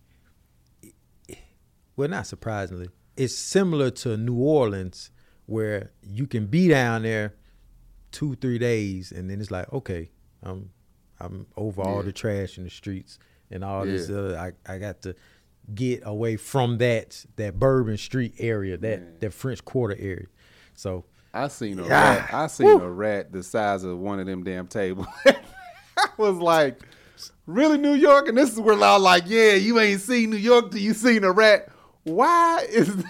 well, not surprisingly, it's similar to New Orleans, where you can be down there two, three days, and then it's like, okay, I'm I'm over all Yeah. the trash in the streets and all this. Yeah. Uh, I I got to get away from that that Bourbon Street area, that Yeah. that French Quarter area. So I seen a Yeah. rat. I seen Woo. a rat the size of one of them damn tables. I was like, really, New York? And this is where I was like, yeah, you ain't seen New York till you seen a rat. Why is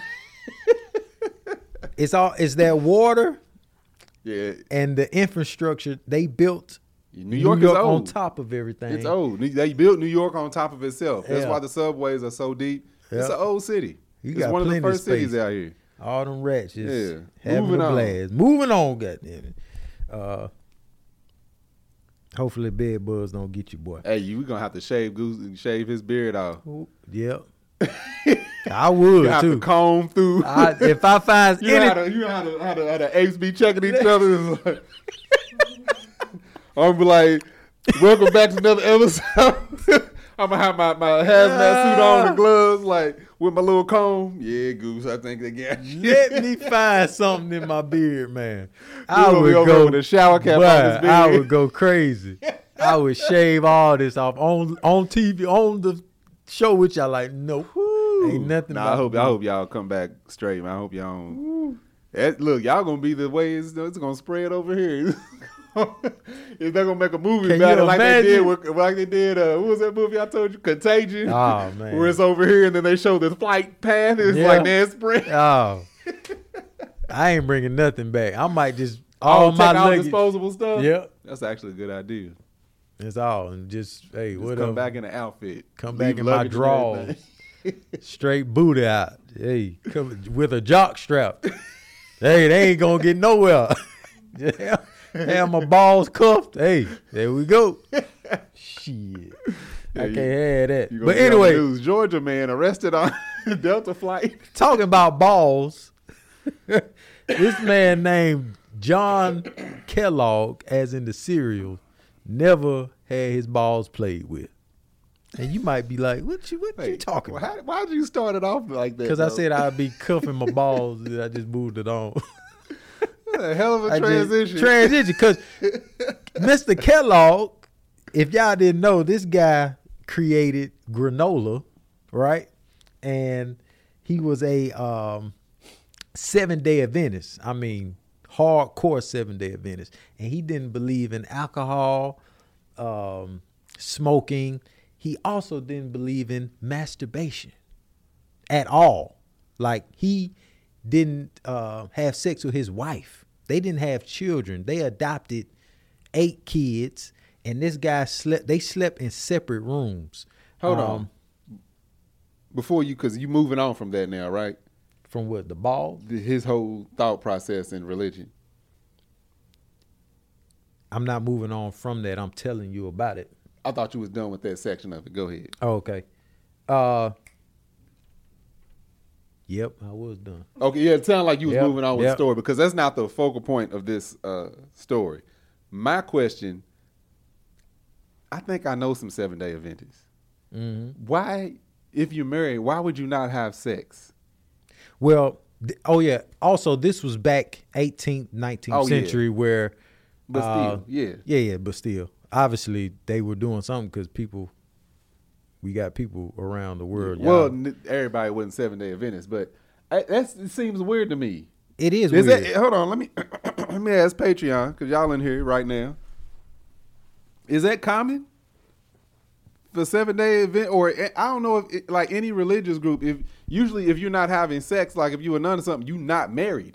it's all it's that water yeah? and the infrastructure they built. New York is on old. top of everything. It's old. They built New York on top of itself. That's Yeah. why the subways are so deep. It's Yeah. an old city. You it's got one of the plenty of first cities space. out here. All them rats just Yeah. having Moving a on. blast. Moving on, goddamn it. Uh, hopefully bed bugs don't get you, boy. Hey, you we gonna have to shave Goose, shave his beard off. Yep. I would You have too. to comb through. I, if I find You know how any, the, you know how the, how the, how the apes be checking each other? It's like, I'm be like, welcome back to another episode. I'm gonna have my, my hazmat suit on and gloves, like with my little comb. Yeah, Goose, I think they got you. let me find something in my beard, man. I Goose will would be over go with a shower cap boy, on his beard. I would go crazy. I would shave all this off on on T V on the show with y'all. Like, nope, ain't nothing. Nah, about I hope me. I hope y'all come back straight, man. I hope y'all don't. That, look, y'all gonna be the way it's, it's gonna spread over here. If they're gonna make a movie Can about you it like they did, imagine? with, like they did, uh, what was that movie I told you, Contagion? Oh, man. Where it's over here and then they show the flight path. It's Yeah. like man spread. Oh, I ain't bringing nothing back. I might just All all take my out luggage. disposable stuff. Yep, That's actually a good idea. it's all and just hey, Just whatever. come back in the outfit. Come Leave back in my luggage and drawers. everything. Straight booty out. Hey, come with a jock strap. Hey, they ain't gonna get nowhere. Yeah, have my balls cuffed. Hey, there we go. Shit, Yeah, I you- can't have that. You gonna But be on the anyway, news. Georgia man arrested on Delta flight. talking about balls. This man named John Kellogg, as in the cereal, never had his balls played with. And you might be like, what you what Wait, you talking well, about? how, why'd you start it off like that? Because I though? said I'd be cuffing my balls and I just moved it on. a hell of a I just- transition. transition, because Mister Kellogg, if y'all didn't know, this guy created granola, right? And he was a um, seven-day Adventist. I mean, hardcore seven-day Adventist. And he didn't believe in alcohol, um, smoking. He also didn't believe in masturbation at all. Like, he didn't uh, have sex with his wife. They didn't have children. They adopted eight kids, and this guy slept. They slept in separate rooms. Hold Um, on. Before you, because you moving on from that now, right? From what, the ball? The- His whole thought process in religion. I'm not moving on from that. I'm telling you about it. I thought you was done with that section of it. Go ahead. Oh, okay. Uh, yep, I was done. Okay, yeah, it sounded like you was Yep, moving on with yep. the story because that's not the focal point of this uh, story. My question, I think I know some seven-day Adventists. Mm-hmm. Why, if you're married, why would you not have sex? Well, th- oh yeah. Also, this was back eighteenth, nineteenth Oh, yeah. century where. But still, uh, yeah. Yeah, yeah, but still, obviously they were doing something because people. We got people around the world. Well, y'all. n- everybody wasn't seven-day Adventists, but I, that's, it seems weird to me. It is, Is weird. that, hold on, let me let me ask Patreon, because y'all in here right now. Is that common for seven day event, or I don't know if it, like any religious group, if usually if you're not having sex, like if you a nun or something, you not married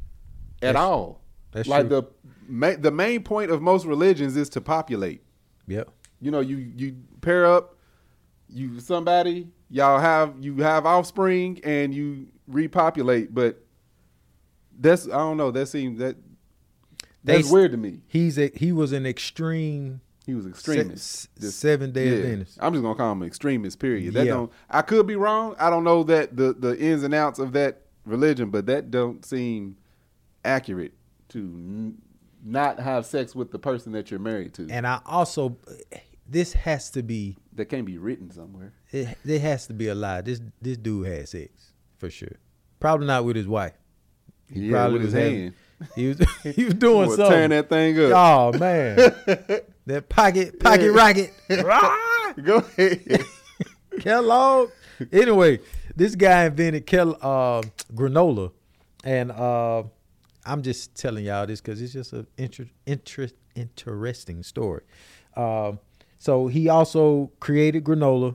at That's- all. that's like true. the ma- the main point of most religions is to populate. Yep. You know, you you pair up, you somebody, y'all have you have offspring and you repopulate, but that's I don't know, that seems that that's They- weird to me. He's a he was an extreme He was extremist. Just- seven day yeah. Adventist. I'm just gonna call him an extremist. Period. That Yeah. don't. I could be wrong. I don't know that the the ins and outs of that religion, but that don't seem accurate to n- not have sex with the person that you're married to. And I also, this has to be that can't be written somewhere. it, it has to be a lie. This this dude had sex for sure. Probably not with his wife. He Yeah, probably with his was having- hand. He was he was doing Boy, something. tearing that thing up. Oh man, that pocket pocket Yeah. rocket. Go ahead. Kellogg. Anyway, this guy invented Kel uh, granola, and uh, I'm just telling y'all this because it's just an inter- inter- interesting story. Um, so he also created granola.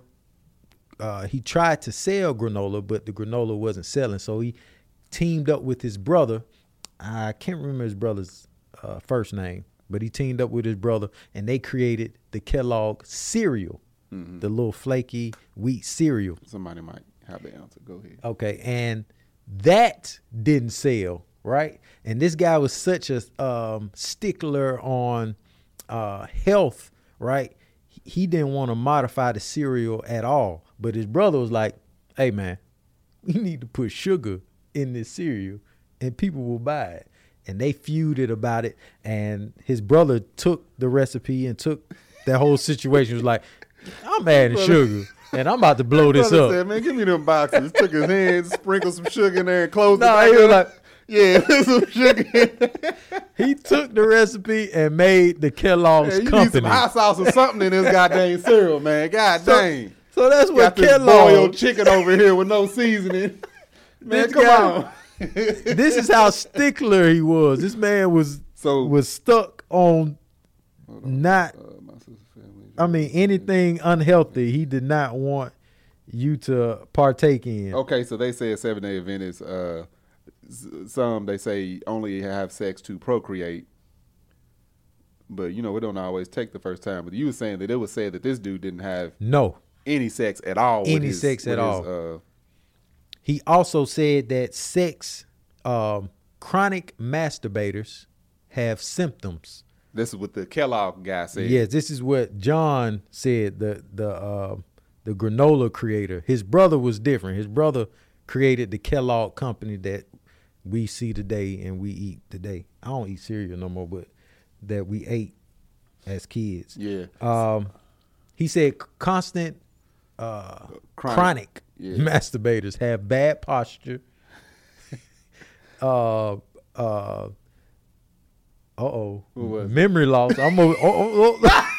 Uh, he tried to sell granola, but the granola wasn't selling. So he teamed up with his brother. I can't remember his brother's uh, first name, but he teamed up with his brother, and they created the Kellogg cereal, Mhm. the little flaky wheat cereal. Somebody might have the answer. Go ahead. Okay, and that didn't sell, right? And this guy was such a um, stickler on uh, health, right? He didn't want to modify the cereal at all. But his brother was like, hey, man, we need to put sugar in this cereal and people will buy it. And they feuded about it. And his brother took the recipe and took that whole situation. Was like, I'm adding Brother- sugar and I'm about to blow this Brother up. said, man, give me them boxes. Took his hands, sprinkled some sugar in there, and closed No, it he back was up. like, Yeah, there's some sugar in there. he took the recipe and made the Kellogg's Yeah, you need company. some hot sauce or something in this goddamn cereal, man. God So- dang. So that's what Got this Kellogg. boiled chicken over here with no seasoning. Man, This come guy- on. This is how stickler he was. This man was So was stuck on hold on. not. Uh, my sister's family. I mean, anything unhealthy, he did not want you to partake in. Okay, so they say a seven day event is uh, s- some they say only have sex to procreate, but you know it don't always take the first time. But you were saying that it was said that this dude didn't have No. any sex at all. with Any his- sex at with his, all. Uh, He also said that sex, um, chronic masturbators have symptoms. this is what the Kellogg guy said. Yes, this is what John said. The the uh, the granola creator. His brother was different. His brother created the Kellogg company that we see today and we eat today. I don't eat cereal no more, but that we ate as kids. Yeah. Um, he said constant uh, Chronic. chronic, Yeah. masturbators have bad posture. uh, uh, uh-oh. What was it? Memory loss. I'm over, oh, oh, oh.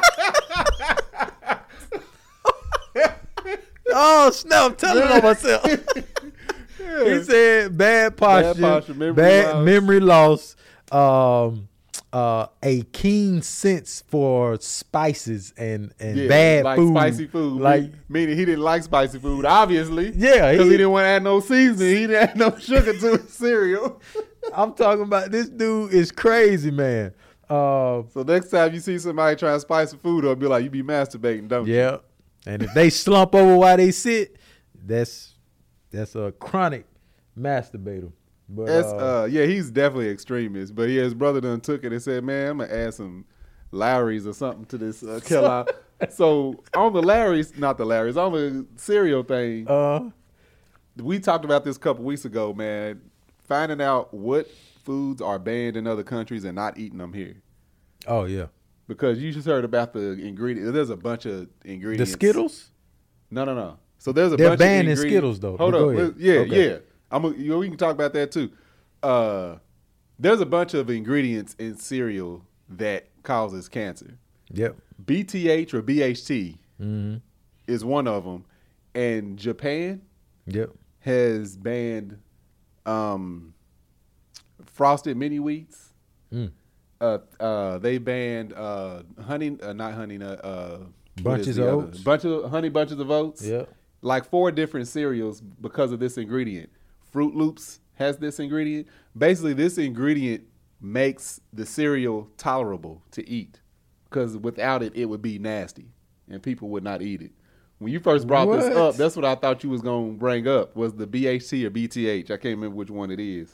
Oh, snap, I'm telling on myself. He said bad posture, Bad posture, memory bad loss. memory loss, um, uh, a keen sense for spices and, and Yeah, bad like food. spicy food. Like, Me- meaning he didn't like spicy food, obviously. yeah, Because he- he didn't want to add no seasoning. He didn't add no sugar to his cereal. I'm talking about this dude is crazy, man. Uh, So next time you see somebody trying to spice food up, be like, you be masturbating, don't you? yeah. And if they slump over while they sit, that's that's a chronic masturbator. But That's, uh, uh, yeah, he's definitely extremist. But yeah, his brother done took it and said, man, I'm going to add some Larry's or something to this uh, Kellogg. So on the Larry's, not the Larry's, on the cereal thing, uh, we talked about this a couple weeks ago, man. Finding out what foods are banned in other countries and not eating them here. oh yeah, Because you just heard about the ingredients. There's a bunch of the ingredients. Skittles. No, no, no. So there's a They're bunch banned of in ingredients. Skittles, though, Hold but go up. ahead. Yeah, Okay. yeah. I'm a, you know, we can talk about that too. Uh, there's a bunch of ingredients in cereal that causes cancer. Yep. B T H or B H T Mm-hmm. is one of them. And Japan Yep. has banned um, frosted mini wheats. Mm. Uh, uh, they banned uh, honey, uh, not honey nut. Uh, what is Bunches the of other? oats. Bunch of honey bunches of oats. Yep. Like four different cereals because of this ingredient. Fruit Loops has this ingredient. Basically, this ingredient makes the cereal tolerable to eat because without it, it would be nasty and people would not eat it. When you first brought this What? up, that's what I thought you was going to bring up was the B H T or B T H. I can't remember which one it is.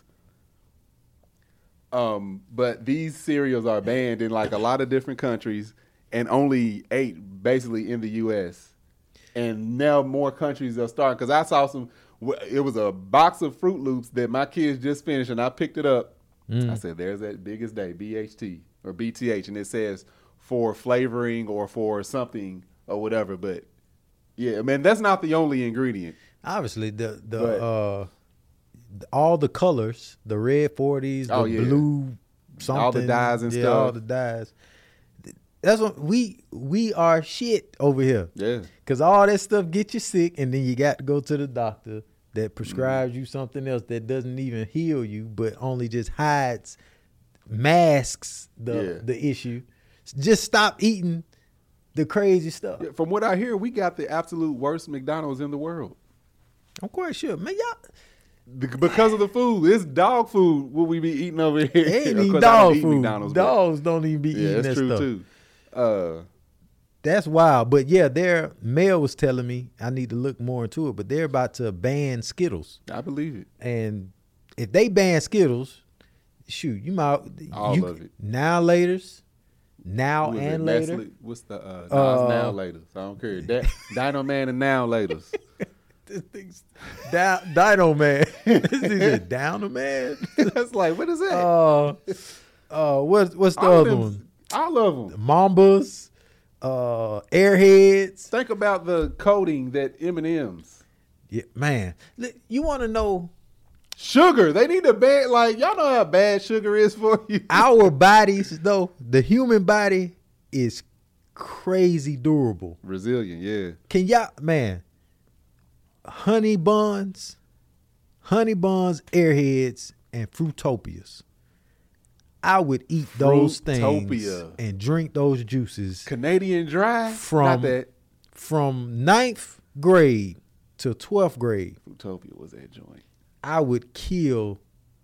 Um, but these cereals are banned in like a lot of different countries and only eight basically in the U S And now more countries are starting. Because I saw some, it was a box of Fruit Loops that my kids just finished, and I picked it up. Mm. I said, "There's that biggest day, B H T or B T H," and it says for flavoring or for something or whatever. But yeah, man, that's not the only ingredient. Obviously, the the But- uh, all the colors, the red forties, the Oh, yeah. blue, something, All the dyes and yeah, stuff. all the dyes. That's what we we are shit over here. Yeah. Cause all that stuff get you sick, and then you got to go to the doctor that prescribes you something else that doesn't even heal you, but only just hides, masks the Yeah. the issue. Just stop eating the crazy stuff. Yeah, from what I hear, we got the absolute worst McDonald's in the world. I'm quite sure, man. Y'all, Be- Because of the food. It's dog food what we be eating over here. it ain't Of even course, I don't dog eat food. McDonald's, but- Dogs don't even be Yeah, eating that's that true stuff. too. Uh, That's wild. But yeah, they're Mel was telling me I need to look more into it, but they're about to ban Skittles. I believe it. And if they ban Skittles, shoot, you might All you, of it. Now laters, now Who is and it? later. Nestle? What's the uh, no, it's Uh, now later? So I don't care. That, Dino Man and now later. This thing's down, Dino Man. This thing said Downer Man. That's like, what is that? Uh, uh, what's what's the All other them- one? All of them. Mambas, uh, Airheads. Think about the coating that M and M's. Yeah, man. Li- You want to know Sugar. They need to ban. Like y'all know how bad sugar is for you. our bodies though? The human body is crazy durable. Resilient. Yeah. Can y'all, man? Honey buns, honey buns, Airheads, and Fruitopias. I would eat those things Fruitopia. and drink those juices Canadian Dry. From- Not that. from ninth grade to twelfth grade. Fruitopia was that joint. I would kill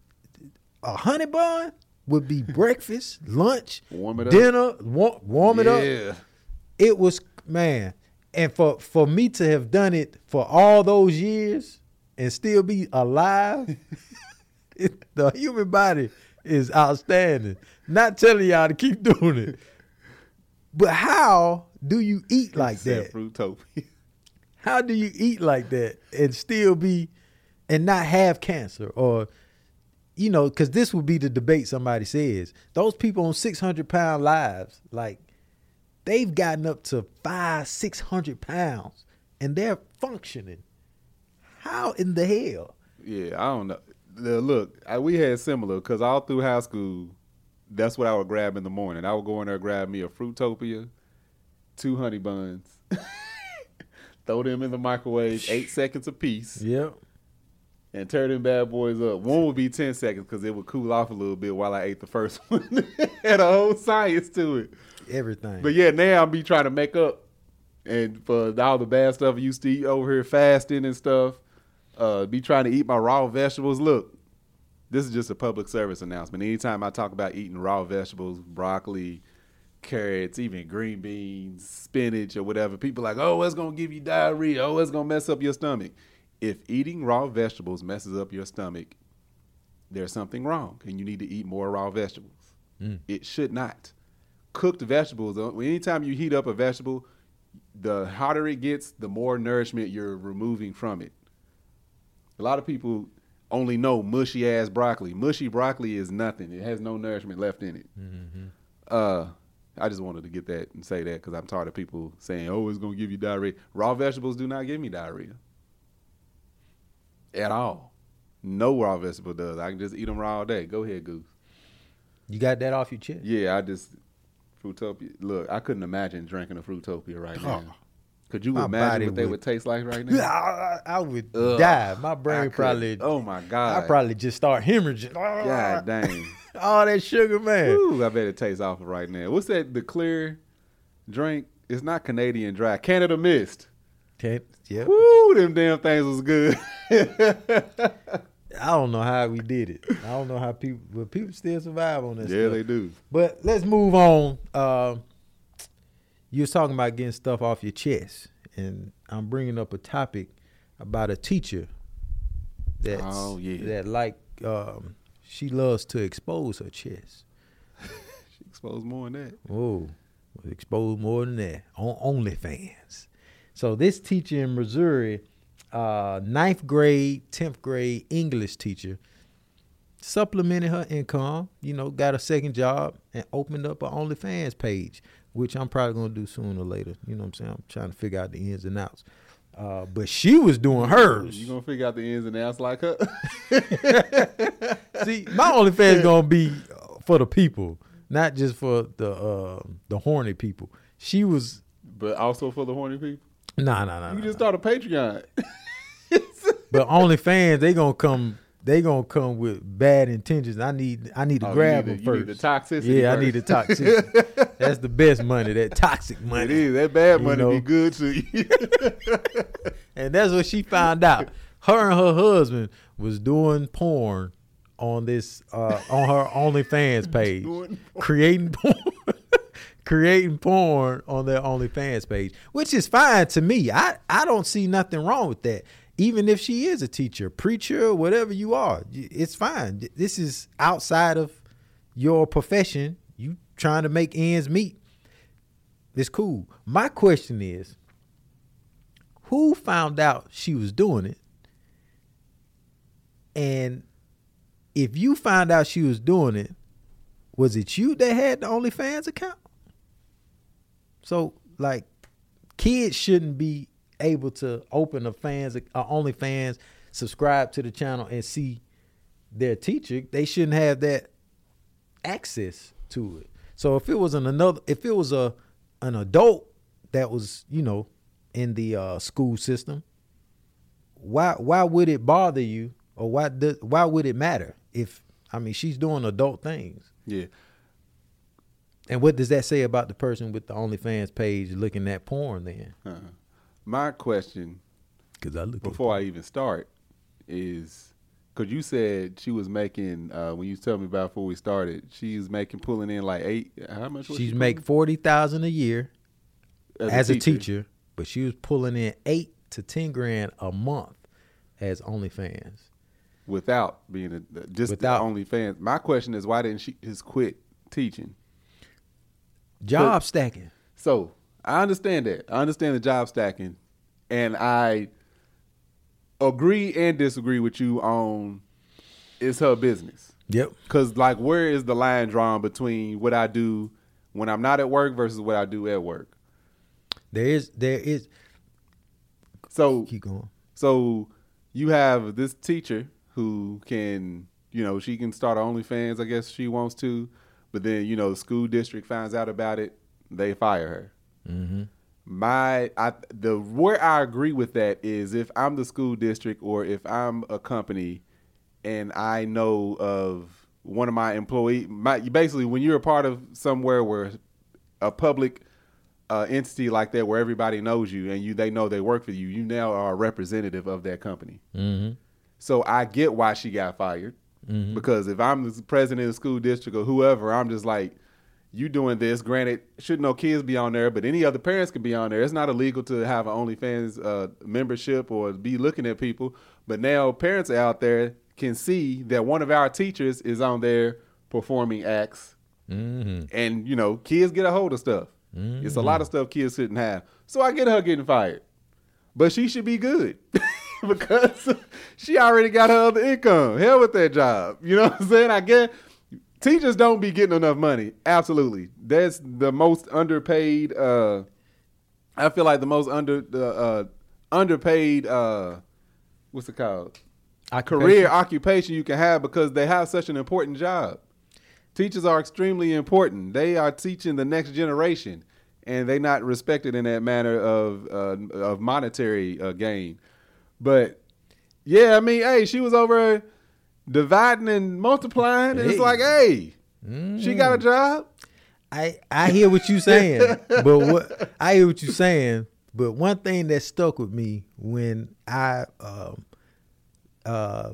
a honey bun. Would be breakfast, lunch, Warm it up. dinner, warm, warm it up. Yeah. It was, man, and for for me to have done it for all those years and still be alive, it, the human body is outstanding. Not telling y'all to keep doing it, but how do you eat like Said that? Fruitopia. How do you eat like that and still be and not have cancer or you know, because this would be the debate somebody says. Those people on six hundred pound lives, like, they've gotten up to five, six hundred pounds, and they're functioning. How in the hell? Yeah, I don't know. Uh, Look, I, we had similar because all through high school, that's what I would grab in the morning. I would go in there and grab me a Fruitopia, two honey buns, throw them in the microwave, eight seconds apiece, Yep. and tear them bad boys up. One would be ten seconds because it would cool off a little bit while I ate the first one. Had a whole science to it. Everything. But yeah, now I'm be trying to make up and for all the bad stuff I used to eat over here, fasting and stuff. Uh, be trying to eat my raw vegetables. Look, this is just a public service announcement. Anytime I talk about eating raw vegetables, broccoli, carrots, even green beans, spinach, or whatever, people are like, oh, it's going to give you diarrhea. Oh, it's going to mess up your stomach. If eating raw vegetables messes up your stomach, there's something wrong, and you need to eat more raw vegetables. Mm. It should not. Cooked vegetables, anytime you heat up a vegetable, the hotter it gets, the more nourishment you're removing from it. A lot of people only know mushy ass broccoli. Mushy broccoli is nothing. It has no nourishment left in it. Mm-hmm. Uh, I just wanted to get that and say that because I'm tired of people saying, oh, it's going to give you diarrhea. Raw vegetables do not give me diarrhea at all. No raw vegetable does. I can just eat them raw all day. Go ahead, Goose. You got that off your chest? Yeah, I just, Fruitopia. Look, I couldn't imagine drinking a Fruitopia right now. Oh. Could you my imagine what they would, would taste like right now? I, I would Ugh, die. My brain probably. Oh my God. I probably just start hemorrhaging. God dang. All that sugar, man. Ooh, I bet it tastes awful right now. What's that? The clear drink? It's not Canadian Dry. Canada Mist. Can, yep. Woo, them damn things was good. I don't know how we did it. I don't know how people, but people still survive on this. Yeah, stuff. They do. But let's move on. Uh, You was talking about getting stuff off your chest, and I'm bringing up a topic about a teacher that's, oh, yeah. that like um, she loves to expose her chest. She exposed more than that. Oh, exposed more than that on OnlyFans. So this teacher in Missouri, uh, ninth grade, tenth grade English teacher, supplemented her income, you know, got a second job and opened up an OnlyFans page, which I'm probably going to do sooner or later. You know what I'm saying? I'm trying to figure out the ins and outs. Uh, but she was doing hers. You going to figure out the ins and outs like her? See, my OnlyFans is going to be for the people, not just for the uh, the horny people. She was... But also for the horny people? Nah, nah, nah. You nah, just nah. start a Patreon. But OnlyFans, they going to come... They gonna come with bad intentions. I need, I need to oh, grab you them the, first. You need the toxicity. Yeah, first. I need the toxicity. That's the best money. That toxic money. It is. That bad money you know? Be good to you. And that's what she found out. Her and her husband was doing porn on this uh, on her OnlyFans page, creating porn, creating porn on their OnlyFans page, which is fine to me. I I don't see nothing wrong with that. Even if she is a teacher, preacher, whatever you are, it's fine. This is outside of your profession. You trying to make ends meet. It's cool. My question is, who found out she was doing it? And if you found out she was doing it, was it you that had the OnlyFans account? So, like, kids shouldn't be able to open a fans, a OnlyFans, subscribe to the channel, and see their teacher. They shouldn't have that access to it. So if it was an another, if it was a an adult that was, you know, in the uh, school system, why why would it bother you, or why does why would it matter? If I mean, she's doing adult things. Yeah. And what does that say about the person with the OnlyFans page looking at porn then? Uh-huh. My question, Cause I look before I even start, is because you said she was making, uh, when you told me about before we started, she's making, pulling in like eight, how much was She's she make forty thousand a year as, as a, a teacher. teacher, but she was pulling in eight to ten grand a month as OnlyFans. Without being a, just Without, OnlyFans. My question is, why didn't she just quit teaching? Job stacking. So I understand that. I understand the job stacking, and I agree and disagree with you on is her business. Yep. Because, like, where is the line drawn between what I do when I'm not at work versus what I do at work? There is, there is. So Keep going. So you have this teacher who can, you know, she can start her OnlyFans, I guess she wants to, but then, you know, the school district finds out about it, they fire her. Mm-hmm. My, I, the where I agree with that is if I'm the school district or if I'm a company and I know of one of my employees, my, basically when you're a part of somewhere where a public uh, entity like that where everybody knows you and you they know they work for you, you now are a representative of that company. Mm-hmm. So I get why she got fired. Mm-hmm. Because if I'm the president of the school district or whoever, I'm just like, you doing this. Granted, shouldn't no kids be on there, but any other parents can be on there. It's not illegal to have an OnlyFans uh, membership or be looking at people. But now parents out there can see that one of our teachers is on there performing acts. Mm-hmm. And, you know, kids get a hold of stuff. Mm-hmm. It's a lot of stuff kids shouldn't have. So I get her getting fired. But she should be good. Because she already got her other income. Hell with that job. You know what I'm saying? I get teachers don't be getting enough money. Absolutely. That's the most underpaid. Uh, I feel like the most under the uh, underpaid. Uh, what's it called? Occupation. Career occupation you can have because they have such an important job. Teachers are extremely important. They are teaching the next generation, and they not respected in that manner of uh, of monetary uh, gain. But yeah, I mean, hey, she was over dividing and multiplying, and hey. It's like, hey, mm. she got a job. I I hear what you saying, but what I hear what you saying, but one thing that stuck with me when I um uh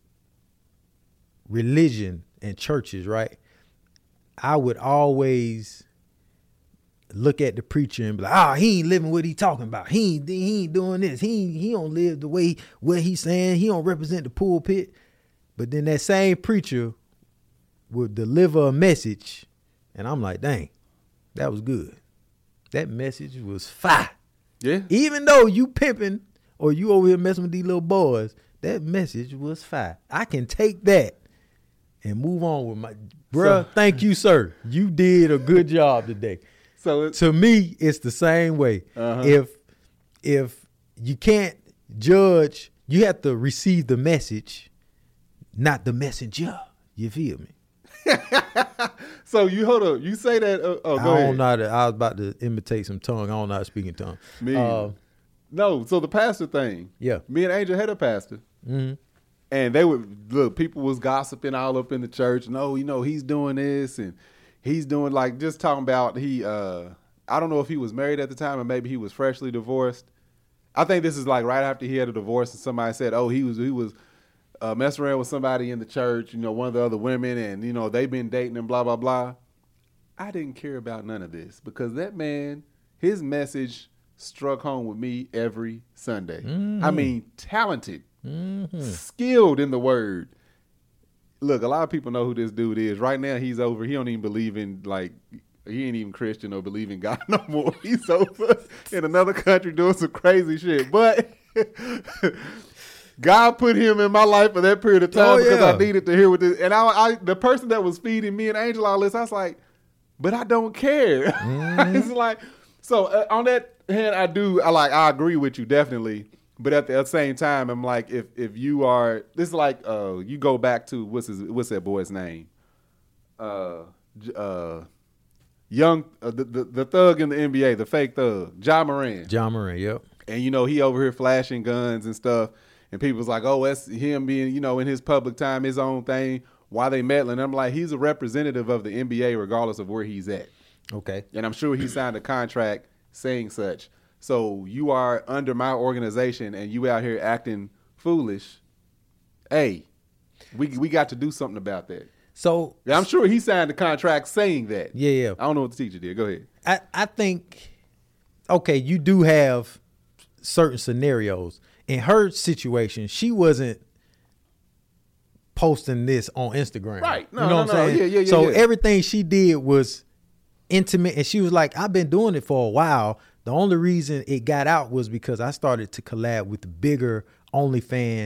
religion and churches, right? I would always look at the preacher and be like, oh, he ain't living what he talking about. He ain't, he ain't doing this. He ain't, he don't live the way what he's saying. He don't represent the pulpit. But then that same preacher would deliver a message, and I'm like, dang, that was good. That message was fire. Yeah. Even though you pimping or you over here messing with these little boys, that message was fire. I can take that and move on with my, bruh, So, thank you, sir. You did a good job today. So it, To me, it's the same way. Uh-huh. If if you can't judge, you have to receive the message, not the messenger. You feel me? so you hold up. You say that. Uh, oh, go I don't ahead. know how to, I was about to imitate some tongue. I don't know how to speak in tongue. Me. Uh, no. So the pastor thing. Yeah. Me and Angel had a pastor. Mm-hmm. And they would look, people was gossiping all up in the church. No, you know, he's doing this and he's doing like just talking about he uh I don't know if he was married at the time or maybe he was freshly divorced. I think this is like right after he had a divorce and somebody said, oh, he was he was uh, messing around with somebody in the church, you know, one of the other women, and you know, they've been dating and blah blah blah. I didn't care about none of this because that man, his message struck home with me every Sunday. Mm-hmm. I mean, talented. Mm-hmm. Skilled in the word. Look, a lot of people know who this dude is. Right now, he's over. He don't even believe in, like, he ain't even Christian or believe in God no more. He's over in another country doing some crazy shit. But God put him in my life for that period of time oh, because yeah. I needed to hear what this. And I, I, the person that was feeding me and Angel all this, I was like, but I don't care. Mm-hmm. It's like, so uh, on that hand, I do, I like, I agree with you, definitely. But at the same time, I'm like, if if you are, this is like, uh, you go back to, what's his, what's that boy's name? Uh, uh, young, uh, the, the the thug in the N B A, the fake thug, Ja Morant. Ja Morant, yep. And, you know, he over here flashing guns and stuff. And people's like, oh, that's him being, you know, in his public time, his own thing. Why they meddling? I'm like, he's a representative of the N B A regardless of where he's at. Okay. And I'm sure he signed a contract saying such. So you are under my organization and you out here acting foolish. Hey, we we got to do something about that. So yeah, I'm sure he signed the contract saying that. Yeah, yeah. I don't know what the teacher did. Go ahead. I, I think, okay, you do have certain scenarios. In her situation, she wasn't posting this on Instagram. Right. No, you know no, what I'm no. saying? Yeah, yeah, yeah, so yeah. everything she did was intimate, and she was like, I've been doing it for a while. The only reason it got out was because I started to collab with the bigger OnlyFans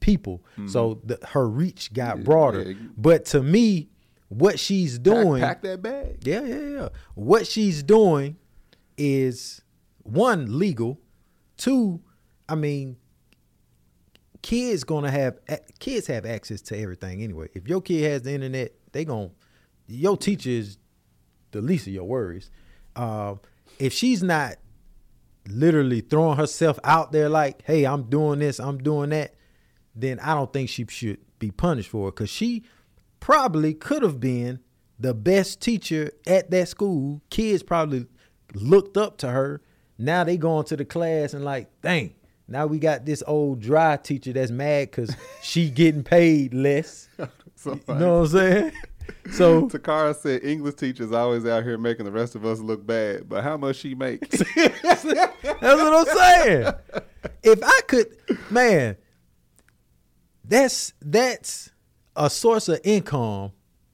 people. Mhm. So the, her reach got Yeah, broader. yeah. But to me, what she's doing, pack, pack that bag. yeah, yeah, yeah. What she's doing is one, legal. Two, I mean, kids gonna have kids have access to everything anyway. If your kid has the internet, they gon' your teacher is the least of your worries. Uh, if she's not literally throwing herself out there like, hey, I'm doing this, I'm doing that, then I don't think she should be punished for it, because she probably could have been the best teacher at that school. Kids probably looked up to her. Now they going to the class and like, dang, now we got this old dry teacher that's mad because she getting paid less. So, You know what I'm saying? So Takara said English teachers always out here making the rest of us look bad, but how much she make? that's what I'm saying. If I could, man, that's that's a source of income.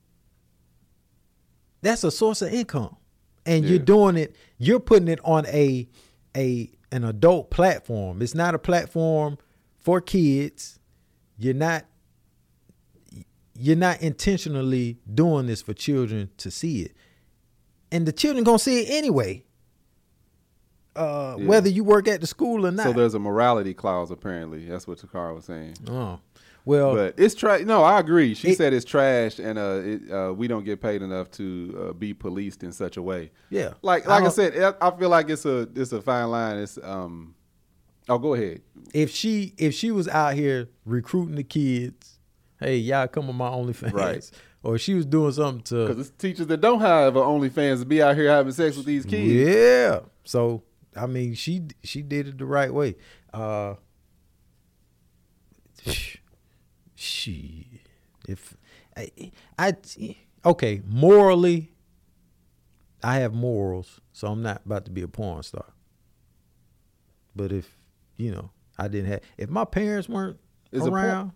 That's a source of income. And Yeah. you're doing it, you're putting it on a a an adult platform. It's not a platform for kids. You're not you're not intentionally doing this for children to see it. And the children gonna see it anyway. Uh, Yeah. whether you work at the school or not. So there's a morality clause apparently. That's what Takara was saying. Oh. Well, But it's trash. No, I agree. She It- said it's trash, and uh, it, uh, we don't get paid enough to uh, be policed in such a way. yeah. Like, like I, don't- said, I I feel like it's a it's a fine line. It's um, oh, go ahead. if she if she was out here recruiting the kids, hey, y'all come on my OnlyFans. Right. Or she was doing something Because to it's teachers that don't have an OnlyFans to be out here having sex with these kids. Yeah. So I mean, she she did it the right way. Uh she if I, I okay, morally I have morals, so I'm not about to be a porn star. But if, you know, I didn't have if my parents weren't Is a porn- around,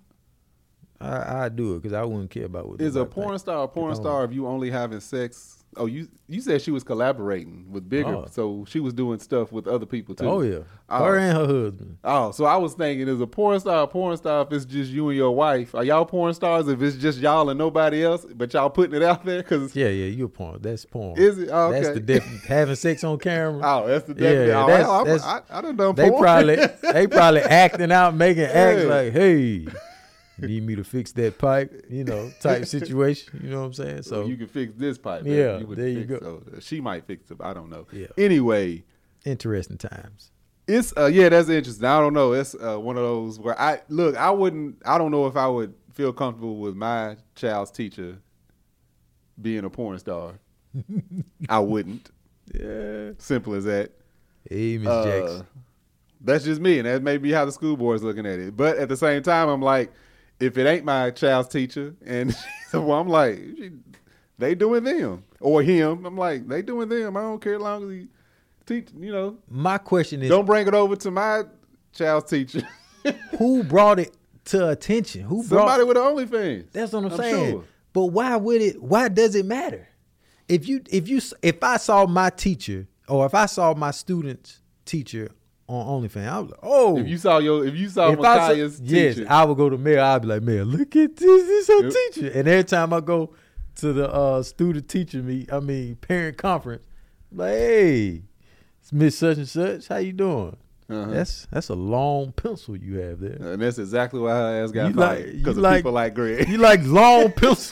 I I'd do it because I wouldn't care about what Is a nobody porn think. star a porn If I star if you only having sex? Oh, you you said she was collaborating with bigger, Oh. so she was doing stuff with other people too. Oh yeah. Oh. Her and her husband. Oh, so I was thinking, is a porn star a porn star if it's just you and your wife? Are y'all porn stars if it's just y'all and nobody else, but y'all putting it out there? Because Yeah, yeah, you a porn. That's porn. is it? Oh, okay. That's the difference. Having sex on camera. Oh, that's the definition. Yeah, oh, that's- I, that's- I, I done done They porn. probably they probably acting out, making acts Yeah. like, hey, need me to fix that pipe, you know, type situation. You know what I'm saying? So So you can fix this pipe. but Yeah, would there you fix- go. So she might fix it. I don't know. Yeah. Anyway, interesting times. it's uh yeah, that's interesting. I don't know. It's uh, one of those where I look. I wouldn't. I don't know if I would feel comfortable with my child's teacher being a porn star. I wouldn't. Yeah. Simple as that. Hey, Miss Uh, Jackson. That's just me, and that may be how the school board is looking at it. But at the same time, I'm like, if it ain't my child's teacher, and well, I'm like, she, they doing them or him. I'm like, they doing them. I don't care as long as he teach. You know, My question is, don't bring it over to my child's teacher. who brought it to attention? Who Somebody brought? with an OnlyFans. That's what I'm, I'm saying. sure. But why would it? Why does it matter? If you, if you, if I saw my teacher, or if I saw my student's teacher on OnlyFans, I was like, oh. If you saw your, if you saw If I saw- Micaiah's yes, teacher, I would go to mayor. I'd be like, man, look at this. This her Yep. teacher. And every time I go to the uh, student teacher meet, I mean parent conference, I'm like, hey, it's Miss Such and Such. How you doing? Uh-huh. That's that's a long pencil you have there. and that's exactly why her ass got You like- fired you because of like- people like Greg. You like long pencils?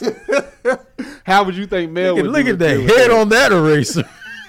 How would you think Mel look at, would look do at that deal with head on that eraser.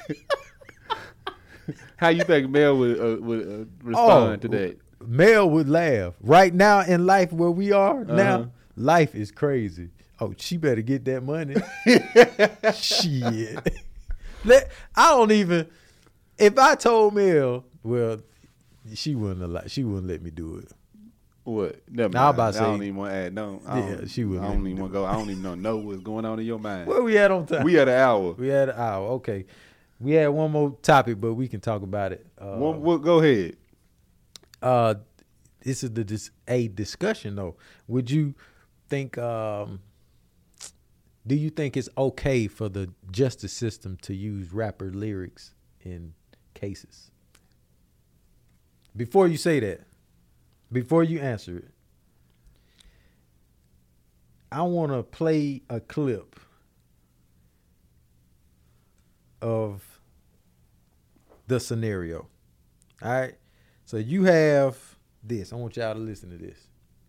How you think Mel would uh, would uh, respond to that? Mel would laugh. Right now in life where we are Uh-huh. now, life is crazy. Oh, she better get that money. Shit. Let, I don't even. If I told Mel, well, she wouldn't allow. She wouldn't let me do it. What? Never Nah, I mind. about to I don't say- even want to add. No, I Yeah, don't, she wouldn't I let don't me even do want to go. I don't even know, know what's going on in your mind. Where we at on time? We at an hour. We had an hour. Okay. We had one more topic, but we can talk about it. Uh, One, well, go ahead. uh, this is the dis- a discussion though. Would you think? Um, do you think it's okay for the justice system to use rapper lyrics in cases? Before you say that, before you answer it, I want to play a clip of the scenario. All right. So you have this. I want y'all to listen to this.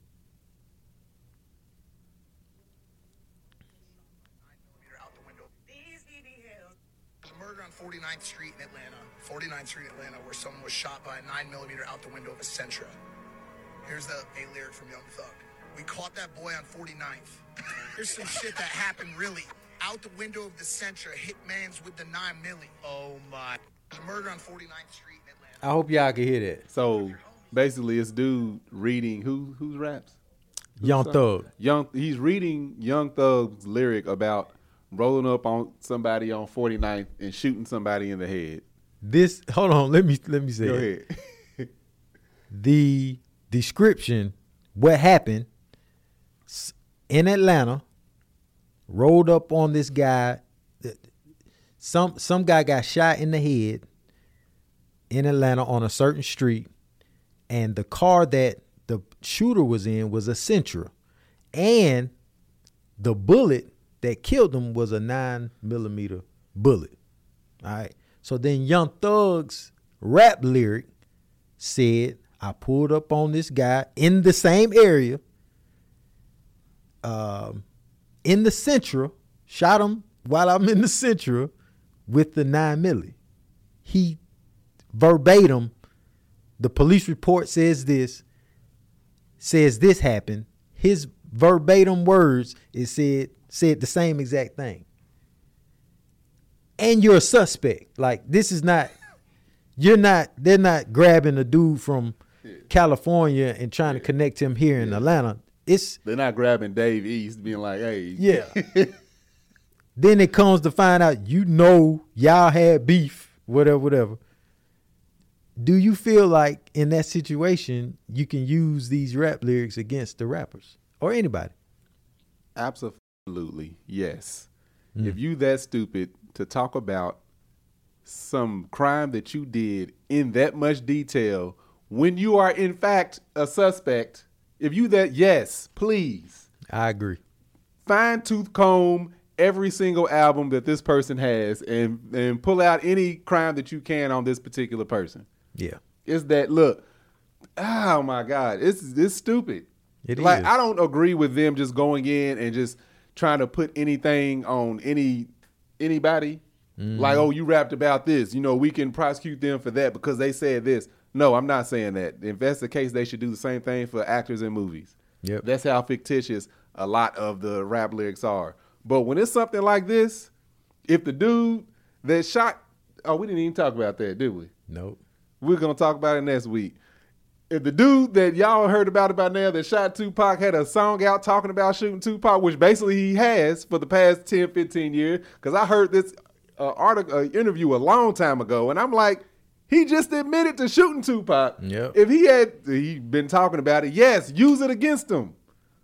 Murder on forty-ninth Street in Atlanta, forty-ninth Street in Atlanta, where someone was shot by a nine millimeter out the window of a Sentra. Here's the a lyric from Young Thug. We caught that boy on forty-ninth. Here's some shit that happened really. Out the window of the Sentra, hit mans with the nine milli. Oh my. Murder on forty-ninth Street in Atlanta. I hope y'all can hear that. So basically, it's dude reading who who's raps. Who's Young song? Thug. Young. He's reading Young Thug's lyric about rolling up on somebody on forty-ninth and shooting somebody in the head. This hold on, let me let me say Go it. ahead. The description, what happened s- in Atlanta, rolled up on this guy. Some some guy got shot in the head in Atlanta on a certain street, and the car that the shooter was in was a Sentra, and the bullet that killed him was a nine millimeter bullet. All right. So then Young Thug's rap lyric said, I pulled up on this guy in the same area, um, in the Sentra, shot him while I'm in the Sentra with the nine milli. He verbatim, the police report says this, says this happened. His verbatim words, it said, said the same exact thing. And you're a suspect. Like, this is not, you're not, they're not grabbing a dude from yeah. California and trying yeah. to connect him here yeah. in Atlanta. It's They're not grabbing Dave East being like, hey. Yeah. Then it comes to find out, you know, y'all had beef, whatever, whatever. Do you feel like in that situation, you can use these rap lyrics against the rappers or anybody? Absolutely, yes. Mm. If you that stupid to talk about some crime that you did in that much detail when you are in fact a suspect, if you that, yes, please. I agree. Fine tooth comb every single album that this person has and, and pull out any crime that you can on this particular person. Yeah. It's that, look, oh my God, it's, it's stupid. It like, is. I don't agree with them just going in and just trying to put anything on any anybody. Mm-hmm. Like, oh, you rapped about this. You know, we can prosecute them for that because they said this. No, I'm not saying that. If that's the case, they should do the same thing for actors in movies. Yep. That's how fictitious a lot of the rap lyrics are. But when it's something like this, if the dude that shot, oh, we didn't even talk about that, did we? Nope. We're going to talk about it next week. If the dude that y'all heard about about now that shot Tupac had a song out talking about shooting Tupac, which basically he has for the past ten, fifteen years, because I heard this uh, article, uh, interview a long time ago, and I'm like, he just admitted to shooting Tupac. Yep. If he had he been talking about it, yes, use it against him.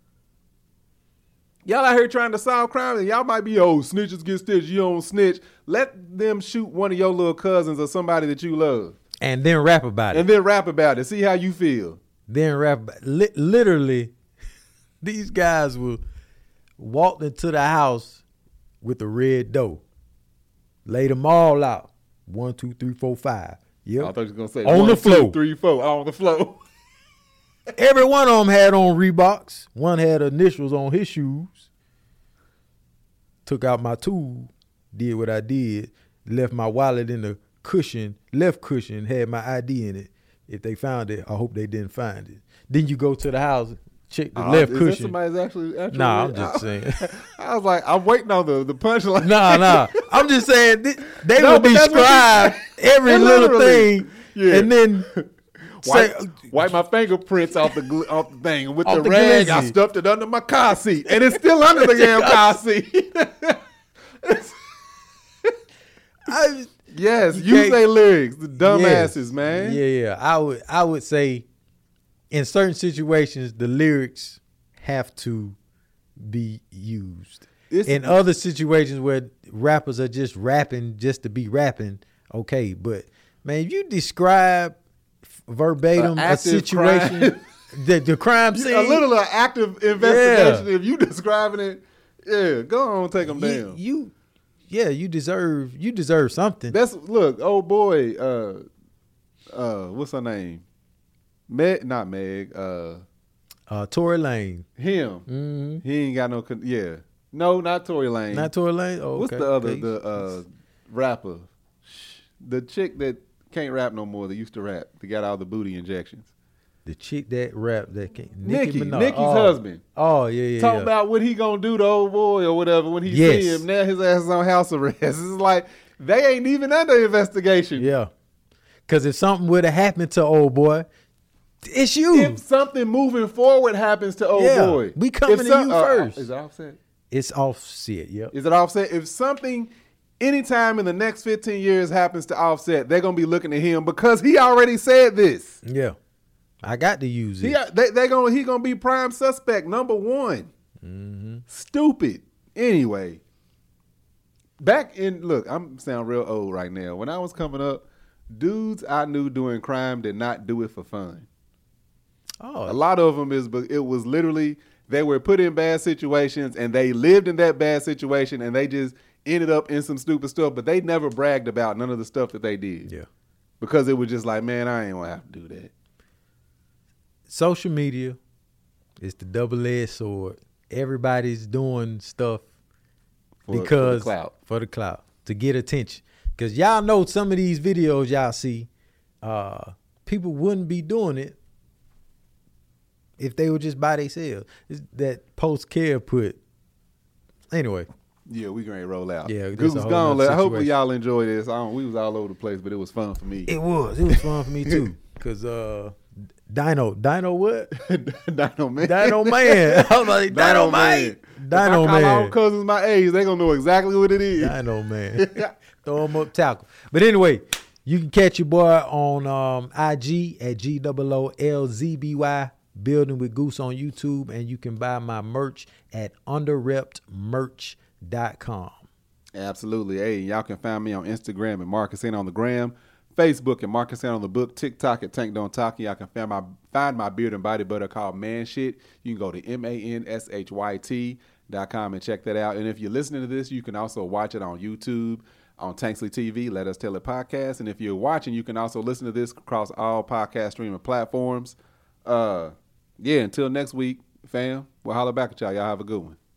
Y'all out here trying to solve crime, and y'all might be, oh, snitches get stitched, you don't snitch. Let them shoot one of your little cousins or somebody that you love. And then rap about it. And then rap about it. See how you feel. Then rap about it. Li- literally, these guys will walk into the house with a red dough. Lay them all out. One, two, three, four, five. Yep. I thought you were going to say on one, the floor. two, three, four. On the floor. Every one of them had on Reeboks. One had initials on his shoes. Took out my tool. Did what I did. Left my wallet in the cushion, left cushion, had my I D in it. If they found it, I hope they didn't find it. Then you go to the house, check the uh, left is cushion. That somebody's actually, actually nah, I'm just saying. I was like, I'm waiting on the, the punchline. Nah, nah. I'm just saying they, they no, would describe every little thing, yeah. and then wipe, say, wipe my fingerprints off the gl- off the thing with the, the rag. glizzy. I stuffed it under my car seat, and it's still under the damn car seat. I. Yes, you, you say lyrics, the dumbasses, yes, man. Yeah, yeah. I would, I would say, in certain situations, the lyrics have to be used. It's, in other situations where rappers are just rapping just to be rapping, okay. But man, if you describe verbatim a situation, the, the crime scene. A little uh, active investigation. Yeah. If you describing it, yeah, go on, take them you, down. You, yeah, you deserve you deserve something. That's look, old boy. Uh, uh, what's her name? Meg, not Meg. Uh, uh, Tory Lane. Him. Mm-hmm. He ain't got no. Con- yeah, no, not Tory Lane. Not Tory Lane. Oh, what's okay. the other okay. the uh, rapper? The chick that can't rap no more. That used to rap. That got all the booty injections. The chick that rap that can't. Nicki, Nicki Minaj. Nicki's oh. husband. Oh yeah, yeah. Talking yeah. about what he gonna do to old boy or whatever when he yes. see him. Now his ass is on house arrest. It's like they ain't even under investigation. Yeah, because if something would have happened to old boy, it's you. If something moving forward happens to old yeah, boy, we coming if to some, you uh, first. Is it Offset? It's Offset. Yep. Is it Offset? If something, anytime in the next fifteen years happens to Offset, they're gonna be looking at him because he already said this. Yeah. I got to use it. He, they they gonna he gonna be prime suspect number one. Mm-hmm. Stupid. Anyway, back in look, I'm sound real old right now. When I was coming up, dudes I knew doing crime did not do it for fun. Oh, a lot of them is, but it was literally they were put in bad situations and they lived in that bad situation and they just ended up in some stupid stuff. But they never bragged about none of the stuff that they did. Yeah, because it was just like, man, I ain't gonna have to do that. Social media is the double-edged sword. Everybody's doing stuff For, because for the clout. for the clout to get attention. Because y'all know some of these videos y'all see, uh, people wouldn't be doing it if they were just by themselves. It's that post care put. Anyway. Yeah, we gonna roll out. Yeah, Goose gone. Like, hopefully y'all enjoy this. I don't, we was all over the place, but it was fun for me. It was. It was fun for me too. Cause uh, Dino, Dino what? Dino Man. Dino Man. I was like, Dino, Dino Man. Dino if I Man. call all cousins my age, they gonna know exactly what it is. Dino Man. Throw them up, tackle. But anyway, you can catch your boy on um, I G at G O O L Z B Y. Building with Goose on YouTube, and you can buy my merch at underrepped merch dot com. Absolutely. Hey, y'all can find me on Instagram at Marcus N on the gram, Facebook at Marcus N on the book, TikTok at Tank Don't Talk. Y'all can find my find my beard and body butter called Man Shit. You can go to M A N S H Y T dot com and check that out. And if you're listening to this, you can also watch it on YouTube, on Tanksley T V, Let Us Tell It podcast. And if you're watching, you can also listen to this across all podcast streaming platforms. Uh, yeah, until next week, fam, we'll holler back at y'all. Y'all have a good one.